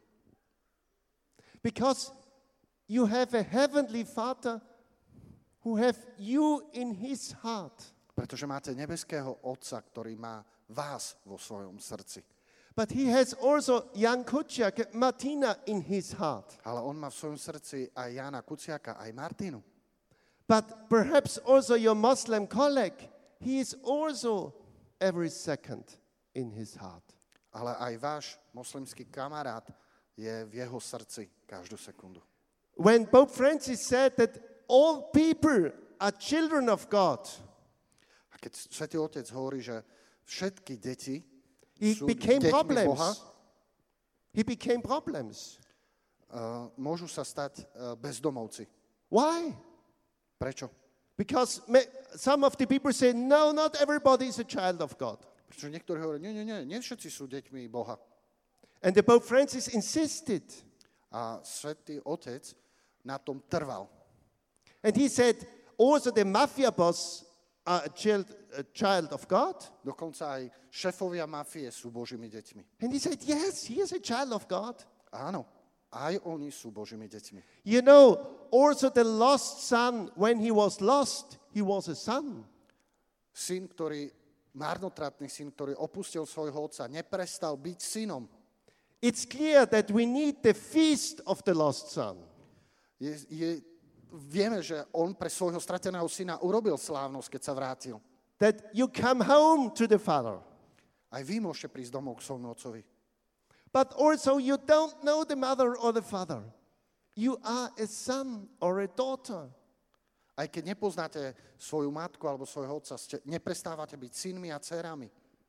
Because you have a heavenly Father who have you in his heart. Pretože máte nebeského otca, ktorý má vás vo svojom srdci. But he has also Jan Kuciak, Martina in his heart. Ale on má v svojom srdci aj Jana Kuciaka, aj Martinu. But perhaps also your Muslim colleague, he is also every second in his heart. Ale aj váš moslimský kamarát je v jeho srdci každú sekundu. When Pope Francis said that all people are children of God, A keď Svätý Otec hovorí, že všetky deti he sú became deťmi problems. Boha, He became problems. uh, môžu sa stať uh, bezdomovci. Why? Prečo? Because ma- some of the people say, no, not everybody is a child of God. Pretože niektorí hovoria, nie, nie, nie, nie všetci sú deťmi Boha. And the Pope Francis insisted. A Svätý Otec na tom trval. And he said, also the mafia boss are a child, a child of God. Dokonca aj šefovia mafie sú Božími deťmi. And he said, yes, he is a child of God. Áno, aj oni sú Božími deťmi. You know, also the lost son, when he was lost, he was a son. Syn, ktorý, marnotratný syn, ktorý opustil svojho otca, neprestal byť synom. It's clear that we need the feast of the lost son. Je, je, vieme, že on pre svojho strateného syna urobil slávnosť, keď sa vrátil. That you come home to the Father. Aj vy môžete prísť domov k svojmu otcovi. But also you don't know the mother or the father. You are a son or a daughter. Aj keď nepoznáte svoju matku alebo svojho otca, ste, neprestávate byť synmi a dcerami.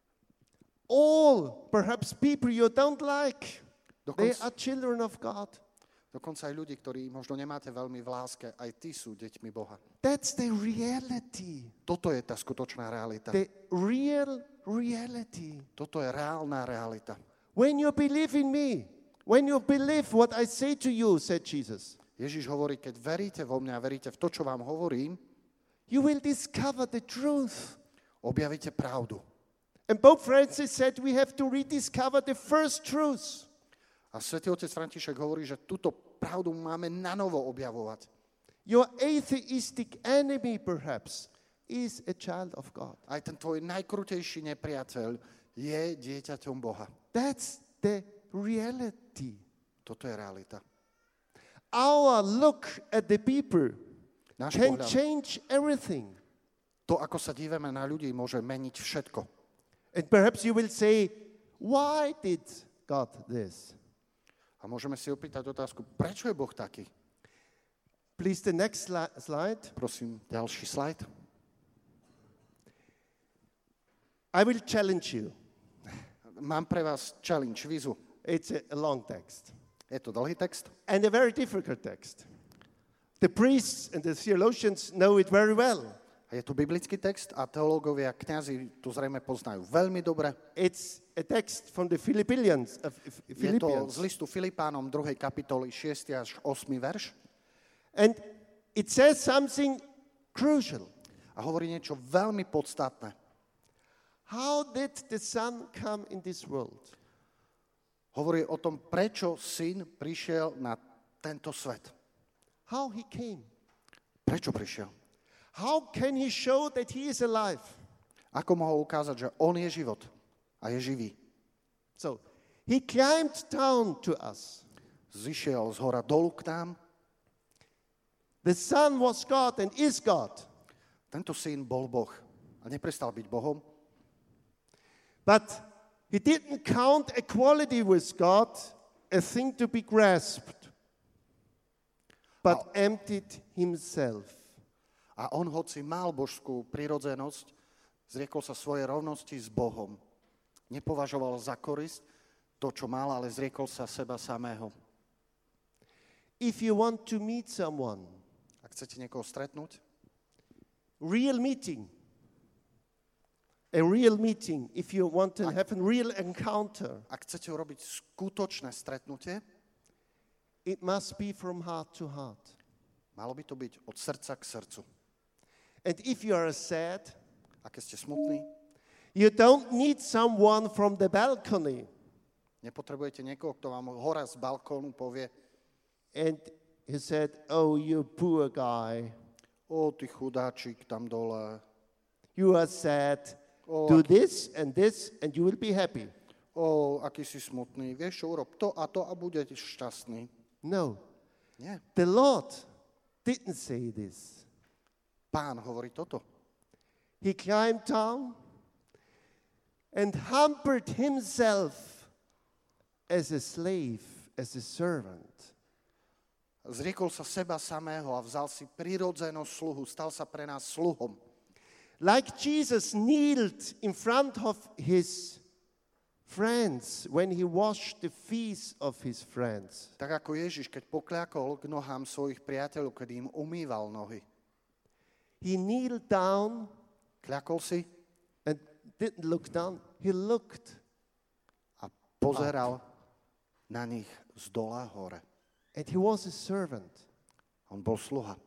All, perhaps people you don't like, they Dokonca, are children of God. dokonca aj ľudí, ktorí možno nemáte veľmi v láske, aj tí sú deťmi Boha. That's the reality. Toto je tá skutočná realita. The real reality. Toto je reálna realita. When you believe in me, when you believe what I say to you, said Jesus, Ježiš hovorí, keď veríte vo mňa, veríte v to, čo vám hovorím, you will discover the truth. Objavíte pravdu. And Pope Francis said we have to rediscover the first truths. A svätý otec František hovorí, že túto pravdu máme na novo objavovať. Your atheistic enemy, perhaps, is a child of God. Aj ten tvoj najkrutejší nepriateľ je dieťaťom Boha. That's the reality. Toto je realita. Our look at the people Náš can pohľad, change everything. to, ako sa dívame na ľudí, môže meniť všetko. And perhaps you will say, why did God this? A môžeme si opýtať otázku, prečo je Boh taký? Please, the next sli- slide. Prosím, ďalší slajd. I will challenge you. Mám pre vás challenge, výzvu. It's a, a long text Je to dlhý text and a very difficult text. The priests and the theologians know it very well. a je to biblický text a teológovia, kňazi tu zrejme poznajú veľmi dobre. It's a text from the Philippians. Uh, Je to Philippians. z listu Filipánom druhej kapitoly šiesty až ôsmy verš And it says something crucial. a hovorí niečo veľmi podstatné. How did the Son come in this world? Hovorí o tom, prečo syn prišiel na tento svet. How he came? Prečo prišiel? How can he show that he is alive? Ako mohol ukázať, že on je život a je živý? So, he climbed down to us. Zišiel z hora dolu k nám. The Son was God and is God. Tento syn bol Boh a neprestal byť Bohom, But he didn't count equality with God a thing to be grasped, but emptied himself. a on, hoci mal božskú prirodzenosť, zriekol sa svojej rovnosti s Bohom. Nepovažoval za korist to, čo mal, ale zriekol sa seba samého. If you want to meet someone, Ak chcete niekoho stretnúť, real meeting, a real meeting, if you want to have a real encounter, ak chcete urobiť skutočné stretnutie, it must be from heart to heart. malo by to byť od srdca k srdcu. And if you are sad, A keď ste smutní, you don't need someone from the balcony. nepotrebujete niekoho, kto vám hora z balkónu povie, And he said, oh, you poor guy, o, ty chudáčik tam dole, you are sad. o, Do aký, this and this and you will be happy. o, aký si smutný, vieš čo, urob to a to a budeš šťastný. No, Nie, the Lord didn't say this. Pán hovorí toto. He climbed down and humbled himself as a slave, as a servant. Zriekol sa seba samého a vzal si prirodzenosť sluhu, stal sa pre nás sluhom. Like Jesus kneeled in front of his friends when he washed the feet of his friends. Tak ako Ježiš, keď pokľakol k nohám svojich priateľov, keď im umýval nohy. He kneeled down Kľakol si and didn't look down. He looked. a pozeral na nich z dola hore. And he was a servant. On bol sluha.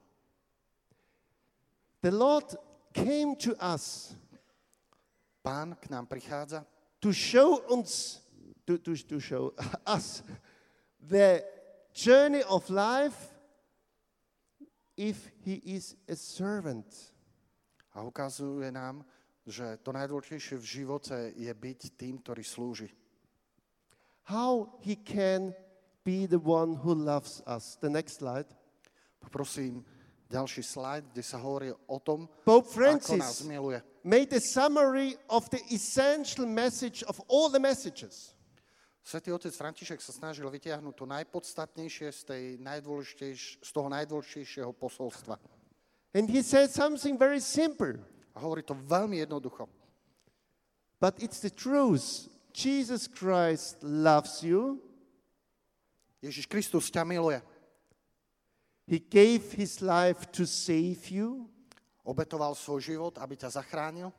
The Lord came to us Pán k nám prichádza, to show uns, to, to, to show us the journey of life if he is a servant. a ukazuje nám, že to najdôležitejšie v živote je byť tým, ktorý slúži. How he can be the one who loves us. The next slide. Poprosím ďalší slajd, kde sa hovorí o tom, Pope ako nás Francis miluje. made a summary of the essential message of all the messages. Svätý otec František sa snažil vytiahnuť to najpodstatnejšie z, tej najdôležitejš- z toho najdôležitejšieho posolstva. And he said something very simple, A hovorí to veľmi jednoducho. but it's the truth. Jesus Christ loves you. Ježiš Kristus ťa miluje. He gave his life to save you. Obetoval svoj život, aby ťa zachránil.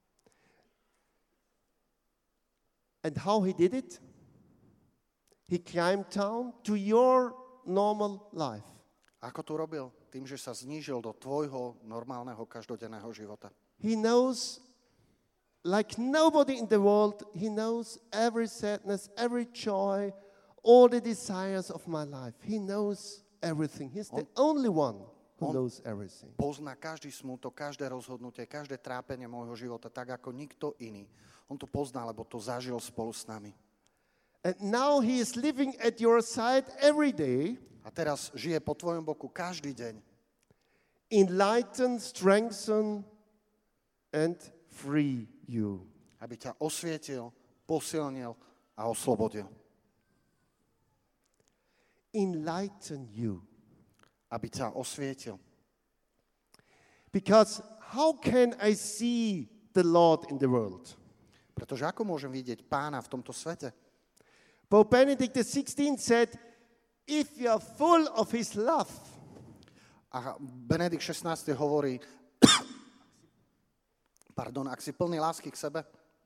And how he did it? He climbed down to your normal life. A ako to robil? Tým, že sa znížil do tvojho normálneho každodenného života. He knows like nobody in the world, he knows every sadness, every joy, all the desires of my life. He knows everything. He's the only one who On knows everything. pozná každý smútok, každé rozhodnutie, každé trápenie môjho života, tak ako nikto iný. On to pozná, lebo to zažil spolu s nami. And now he is living at your side every day. A teraz žije po tvojom boku každý deň. Enlighten, strengthen, and free you. Aby ťa osvietil, posilnil a oslobodil. Enlighten you. Aby ťa osvietil. Because how can I see the Lord in the world? Pretože ako môžem vidieť Pána v tomto svete? Pope Benedict the sixteenth said, if you are full of his love, A Benedikt šestnásty hovorí, pardon, ak si plný lásky k sebe,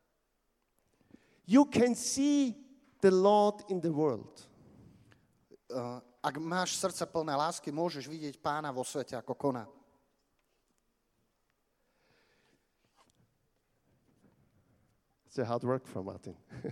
you can see the Lord in the world. uh, ak máš srdce plné lásky, môžeš vidieť Pána vo svete, ako koná. It's a hard work for Martin.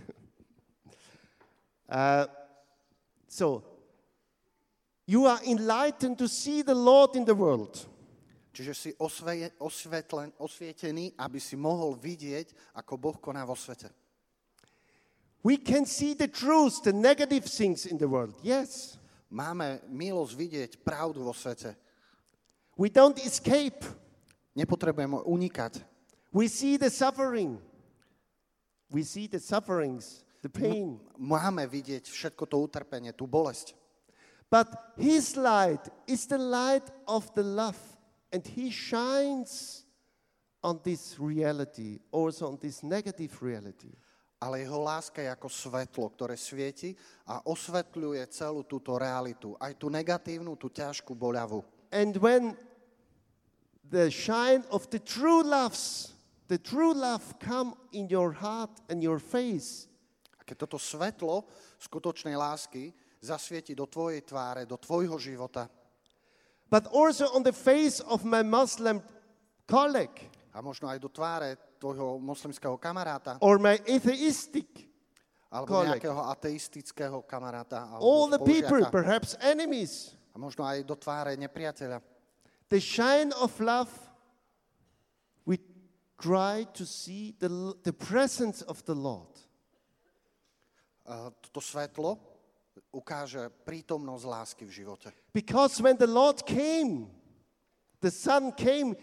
uh, so, you are enlightened to see the Lord in the world. Čiže si osve, osvetlen, osvietený, aby si mohol vidieť, ako Boh koná vo svete. We can see the truth, the negative things in the world. Yes. Máme milosť vidieť pravdu vo svete. We don't escape. Nepotrebujeme unikať. We see the suffering. We see the sufferings, the pain. Máme vidieť všetko to utrpenie, tú bolesť. But his light is the light of the love. And he shines on this reality, also on this negative reality. Ale jeho láska je ako svetlo, ktoré svieti a osvetľuje celú túto realitu. Aj tú negatívnu, tú ťažkú boľavú. And when the shine of the true loves, the true love come in your heart and your face, A keď toto svetlo skutočnej lásky zasvieti do tvojej tváre, do tvojho života, but also on the face of my Muslim colleague a možno aj do tváre tvojho moslimského kamaráta, or my atheistic, alebo colleague. nejakého ateistického kamaráta, all alebo the people, spolužiaka, perhaps enemies, a možno aj do tváre nepriateľa. the shine of love, we try to see the, the presence of the Lord. Uh, toto svetlo ukáže prítomnosť lásky v živote. Because when the Lord came, the Son came,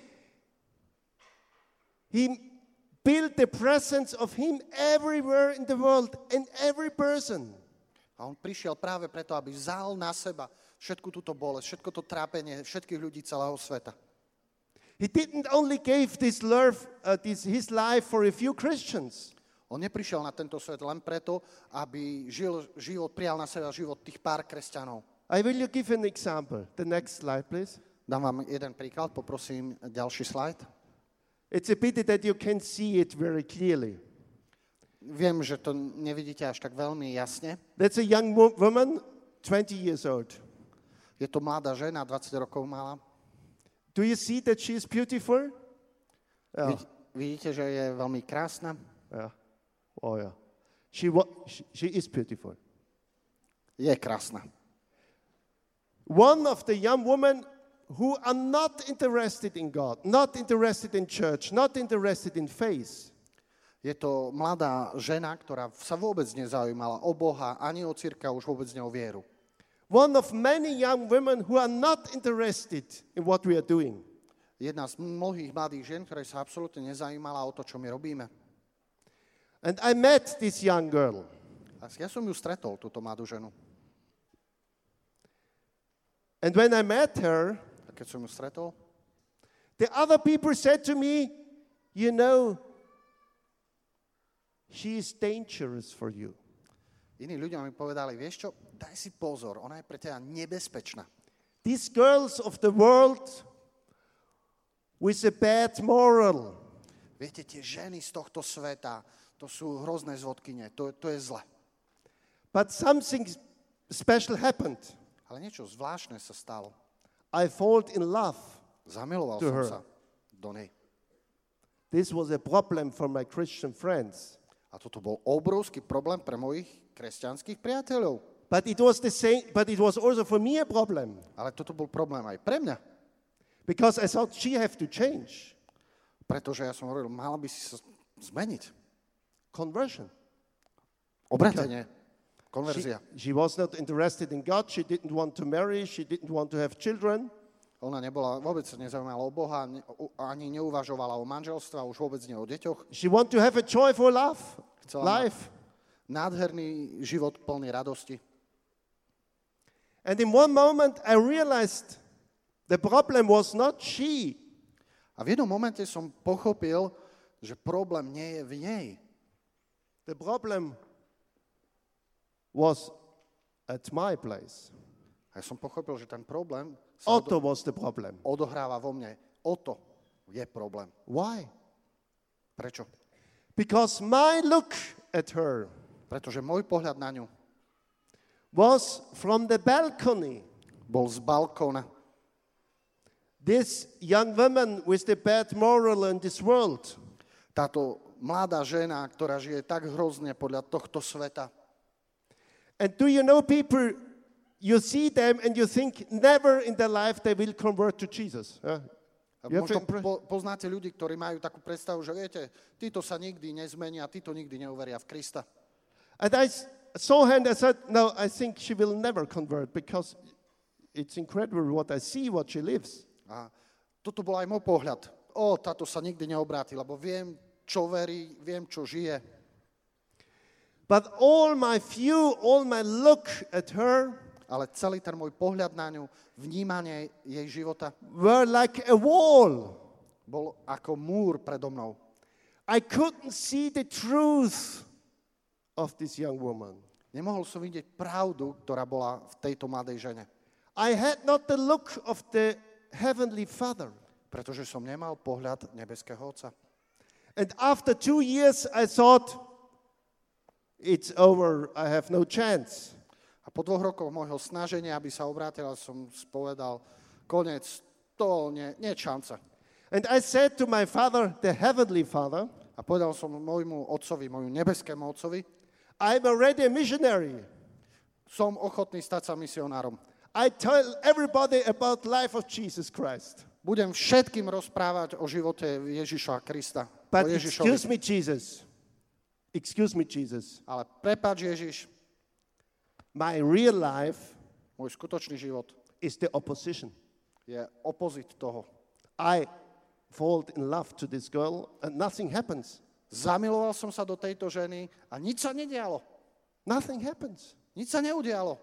He built the presence of Him everywhere in the world, in every person. A on prišiel práve preto, aby vzal na seba všetku túto bolesť, všetko to trápenie všetkých ľudí celého sveta. He didn't only give this love, uh, this, His life for a few Christians. On neprišiel na tento svet len preto, aby žil život, prijal na seba život tých pár kresťanov. I will you give an example. The next slide, please. Dám vám jeden príklad, poprosím ďalší slajd. It's a pity that you can see it very clearly. Viem, že to nevidíte až tak veľmi jasne. That's a young wo- woman, twenty years old. Je to mladá žena, dvadsať rokov mala. Do you see that she is beautiful? Yeah. Vid- Vidíte, že je veľmi krásna? Yeah. Oh yeah. She, wa- she she is beautiful. Je krásna. One of the young women who are not interested in God, not interested in church, not interested in faith. Je to mladá žena, ktorá sa vôbec nezaujímala o Boha, ani o cirkev, už vôbec ne o vieru. One of many young women who are not interested in what we are doing. Jedna z mnohých mladých žien, ktorá sa absolútne nezaujímala o to, čo my robíme. And I met this young girl. A ja som ju stretol, túto mladú ženu. And when I met her, A keď som ju stretol, the other people said to me, you know, she is dangerous for you. iní ľudia mi povedali, vieš čo, daj si pozor, ona je pre teba nebezpečná. These girls of the world with a bad moral. Viete, tie ženy z tohto sveta, to sú hrozné zvodkyne, to, to je zle. But something special happened. Ale niečo zvláštne sa stalo. I fall in love. Zamiloval To som her. sa do nej. This was a problem for my Christian friends. A toto bol obrovský problém pre mojich kresťanských priateľov. But it was the same, but it was also for me a problem. Ale toto bol problém aj pre mňa. Because I thought she have to change. Pretože ja som hovoril, mala by si sa zmeniť. Conversion. Obratenie. She, Konverzia. she was not interested in God. She didn't want to marry. She didn't want to have children. Ona nebola, vôbec sa nezaujímala o Boha, ne, ani neuvažovala o manželstve, už vôbec nie o deťoch. She want to have a joyful love, Chcela life. nádherný život plný radosti. And in one moment I realized the problem was not she. A v jednom momente som pochopil, že problém nie je v nej. The problem was at my place. A ja som pochopil, že ten problém sa Otto odo- was the problem. odohráva vo mne. Otto je problém. Why? Prečo? Because my look at her Pretože môj pohľad na ňu was from the balcony. bol z balkóna. This young woman with the bad moral in this world. Táto mladá žena, ktorá žije tak hrozne podľa tohto sveta. And do you know people, you see them and you think never in their life they will convert to Jesus. Huh? A You have možno to impre- po, poznáte ľudí, ktorí majú takú predstavu, že viete, títo sa nikdy nezmenia, títo nikdy neuveria v Krista. And I s- saw her and I said, no, I think she will never convert because it's incredible what I see, what she lives. A toto bol aj môj pohľad. O, táto sa nikdy neobráti, lebo viem, čo verí, viem, čo žije. But all my view, all my look at her Ale celý ten môj pohľad na ňu, vnímanie jej života, were like a wall. bol ako múr predo mnou. I couldn't see the truth of this young woman. Nemohol som vidieť pravdu, ktorá bola v tejto mladej žene. I had not the look of the Heavenly Father. Pretože som nemal pohľad nebeského Otca. And after two years, I thought, it's over, I have no chance. A po dvoch rokoch môjho snaženia, aby sa obrátila, som spovedal, koniec, to nie, nie je šanca. And I said to my father, the Heavenly Father, A povedal som môjmu otcovi, môjmu nebeskému otcovi, I'm already a missionary. som ochotný stať sa misionárom. I tell everybody about life of Jesus Christ. Budem všetkým rozprávať o živote Ježiša Krista. But o Ježišovi. excuse me, Jesus. Excuse me, Jesus. Ale prepáč Ježiš, My real life môj skutočný život is the opposition. je opozit toho. I fall in love to this girl and nothing happens. Zamiloval som sa do tejto ženy a nič sa nedialo. Nothing happens. Nič sa neudialo.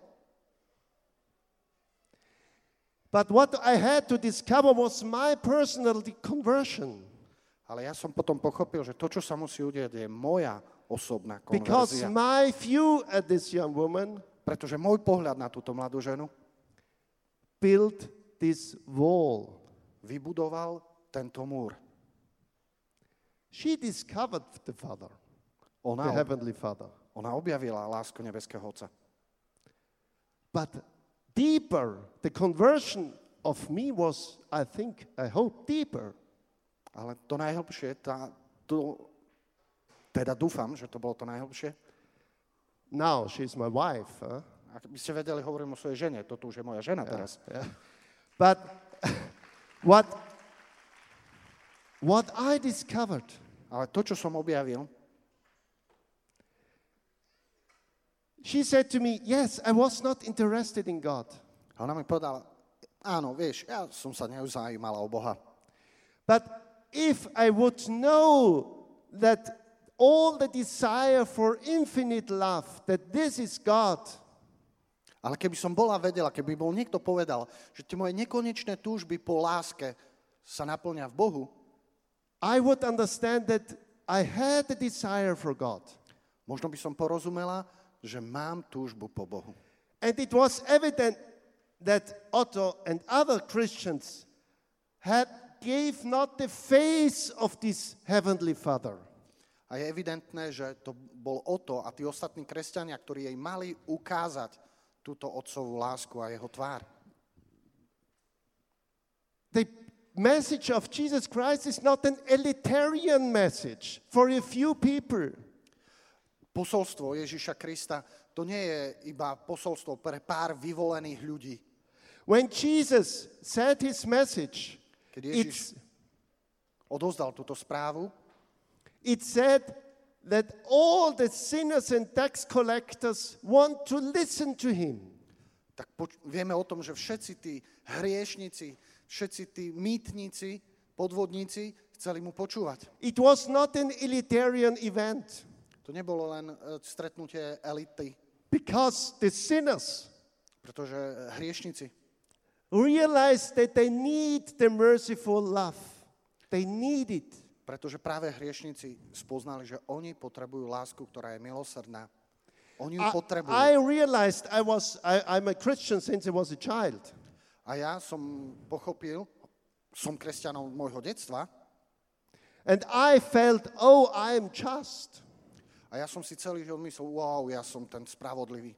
But what I had to discover was my personal conversion. Ale ja som potom pochopil, že to, čo sa musí udieť, je moja osobná Because konverzia. my view at this young woman Pretože môj pohľad na túto mladú ženu built this wall. vybudoval tento múr. She discovered the Father, the Ona, Heavenly Father. ona objavila lásku nebeského Otca. But deeper, the conversion of me was, I think, I hope, deeper. Ale to najhlbšie, tá, to, teda dúfam, že to bolo to najhlbšie. Now she's my wife. Huh? Ak by ste vedeli, hovorím o svojej žene, toto už je moja žena teraz. Yeah. But what, what I discovered, Ale to, čo som objavil, she said to me, yes, I was not interested in God. a ona mi povedala, áno, vieš, ja som sa neuzajímala o Boha. But if I would know that all the desire for infinite love, that this is God, Ale keby som bola vedela, keby bol niekto povedal, že tie moje nekonečné túžby po láske sa naplňa v Bohu, I would understand that I had the desire for God. možno by som porozumela, že mám túžbu po Bohu. And it was evident that Otto and other Christians had gave not the face of this Heavenly Father. A je evidentné, že to bol Otto a tí ostatní kresťania, ktorí jej mali ukázať túto otcovú lásku a jeho tvár. They message of Jesus Christ is not an elitarian message for a few people. Posolstvo Ježiša Krista to nie je iba posolstvo pre pár vyvolených ľudí. When Jesus said his message, Keď Ježiš odozdal túto správu, it said that all the sinners and tax collectors want to listen to him. tak poč- vieme o tom, že všetci tí hriešnici, všetci tí mýtnici, podvodníci chceli mu počúvať. It was not an elitarian event To nebolo len e, stretnutie elity, because the sinners pretože hriešnici realized that they need the merciful love. They need it. Pretože práve hriešnici spoznali, že oni potrebujú lásku, ktorá je milosrdná. Oni ju I, potrebujú. I realized I was, I, I'm a Christian since I was a child. A ja som pochopil, som kresťanom môjho detstva, And I felt, oh, I am just. a ja som si celý život myslel, wow, ja som ten spravodlivý.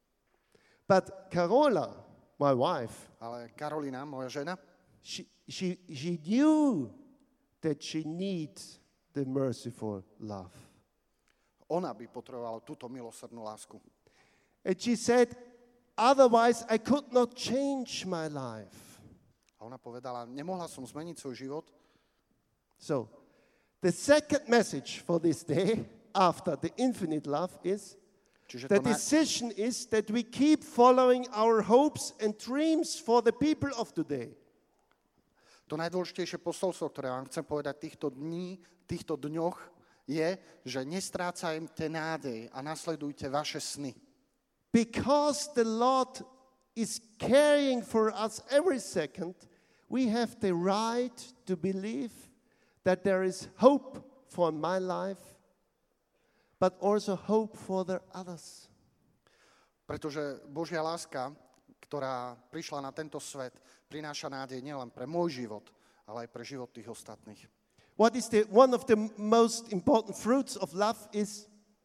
But Carola, my wife, Ale Karolina, moja žena, she, she, she knew that she needs the merciful love. ona by potrebovala túto milosrdnú lásku. And she said, otherwise I could not change my life. A ona povedala, nemohla som zmeniť svoj život. So, the second message for this day, after the infinite love, is Čiže the to, naj, decision is that we keep following our hopes and dreams for the people of today. to najdôležitejšie posolstvo, ktoré vám chcem povedať týchto dní, týchto dňoch, je, že nestrácajte nádej a nasledujte vaše sny. Because the Lord is caring for us every second, we have the right to believe that there is hope for my life, but also hope for the others. Pretože Božia láska, ktorá prišla na tento svet, prináša nádej nielen pre môj život, ale aj pre život tých ostatných. What is the one of the most important fruits of love is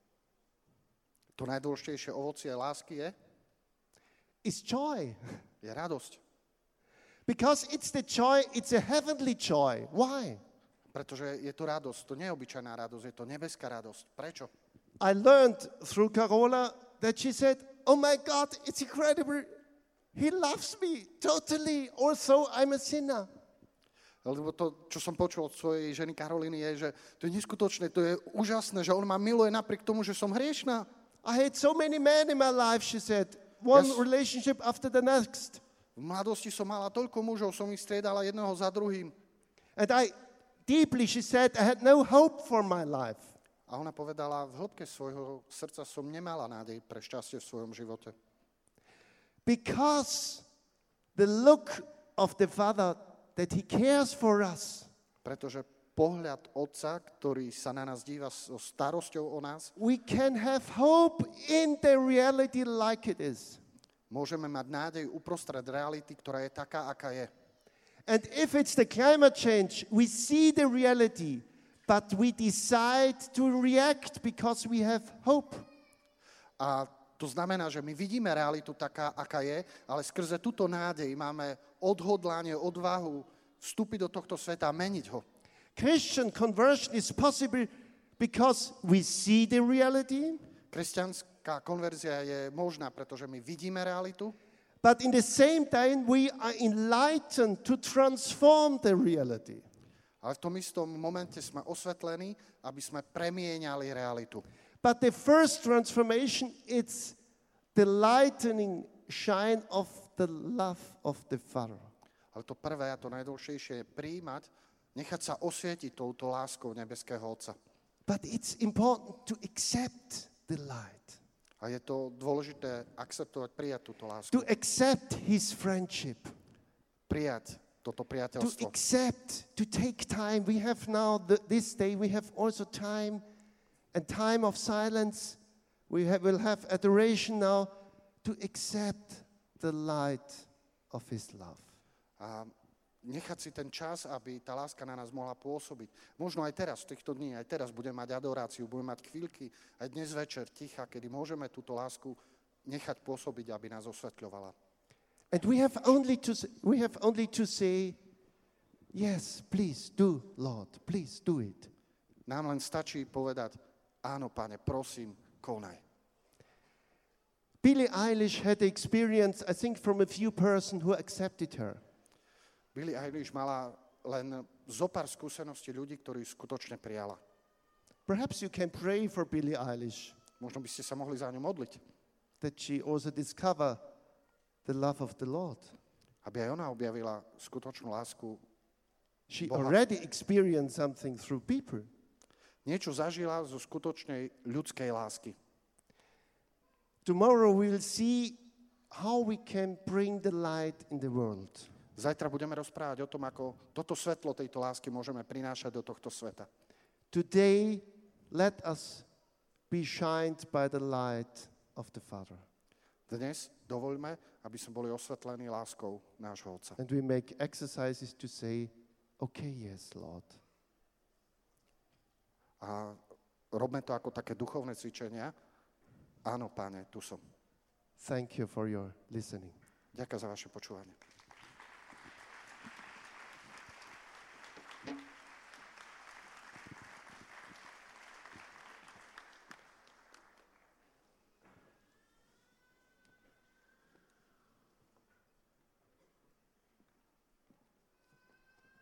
To najdôležitejšie ovocie lásky je, is joy. je radosť. Because it's the joy, it's a heavenly joy. Why? Pretože je to radosť, to nie je obyčajná radosť, je to nebeská radosť. Prečo? I learned through Carola that she said, "Oh my God, it's incredible. He loves me totally, also I'm a sinner." Lebo to, čo som počul od svojej ženy Karoliny, je, že to je neskutočné, to je úžasné, že on ma miluje napriek tomu, že som hriešná. I had so many men in my life, she said. One Yes. relationship after the next. V mladosti som mala toľko mužov, som ich striedala jedného za druhým. And I, deeply, she said, I had no hope for my life. A ona povedala, v hĺbke svojho srdca som nemala nádej pre šťastie v svojom živote. Because the look of the Father, that He cares for us, Pretože pohľad Otca, ktorý sa na nás díva so starosťou o nás, we can have hope in the reality like it is. môžeme mať nádej uprostred reality, ktorá je taká, aká je. And if it's the climate change, we see the reality, but we decide to react because we have hope. A to znamená, že my vidíme realitu taká, aká je, ale skrze túto nádej máme odhodlanie, odvahu vstúpiť do tohto sveta a meniť ho. Christian conversion is possible because we see the reality, Kresťanská konverzia je možná, pretože my vidíme realitu, but in the same time we are enlightened to transform the reality. ale v tom istom momente sme osvetlení, aby sme premieňali realitu. But the first transformation, it's the lightening shine of the love of the Father. Ale to prvé a to najdôležitejšie je príjmať, nechať sa osvietiť touto láskou nebeského Otca. But it's important to accept the light, A je to dôležité akceptovať, prijať túto lásku. to accept His friendship, Prijať toto to priateľstvo. accept, to take time. We have now, the, this day, we have also time and time of silence. We have, will have adoration now to accept the light of His love. A nechať si ten čas, aby tá láska na nás mohla pôsobiť. Možno aj teraz, v týchto dní, aj teraz budeme mať adoráciu, budeme mať chvíľky, aj dnes večer ticha, kedy môžeme túto lásku nechať pôsobiť, aby nás osvetľovala. And we have only to, s- we have only to say, yes, please do, Lord, please do it. Nám len stačí povedať, áno, Pane, prosím, konaj. Billie Eilish had the experience, I think, from a few persons who accepted her. Billie Eilish mala len zopár skúseností ľudí, ktorí skutočne prijala. Perhaps you can pray for Billie Eilish, Možno by ste sa mohli za ňu modliť, that she also discover the love of the Lord. aby aj ona objavila skutočnú lásku. She Boha. already experienced something through people. Niečo zažila zo skutočnej ľudskej lásky. Tomorrow we'll see how we can bring the light in the world. Zajtra budeme rozprávať o tom, ako toto svetlo tejto lásky môžeme prinášať do tohto sveta. Today, let us be shined by the light of the Father. Dnes dovoľme, aby sme boli osvetlení láskou nášho Otca. And we make exercises to say, okay, yes, Lord. A robme to ako také duchovné cvičenia. Áno, Pane, tu som. Thank you for your listening. Ďakujem za vaše počúvanie.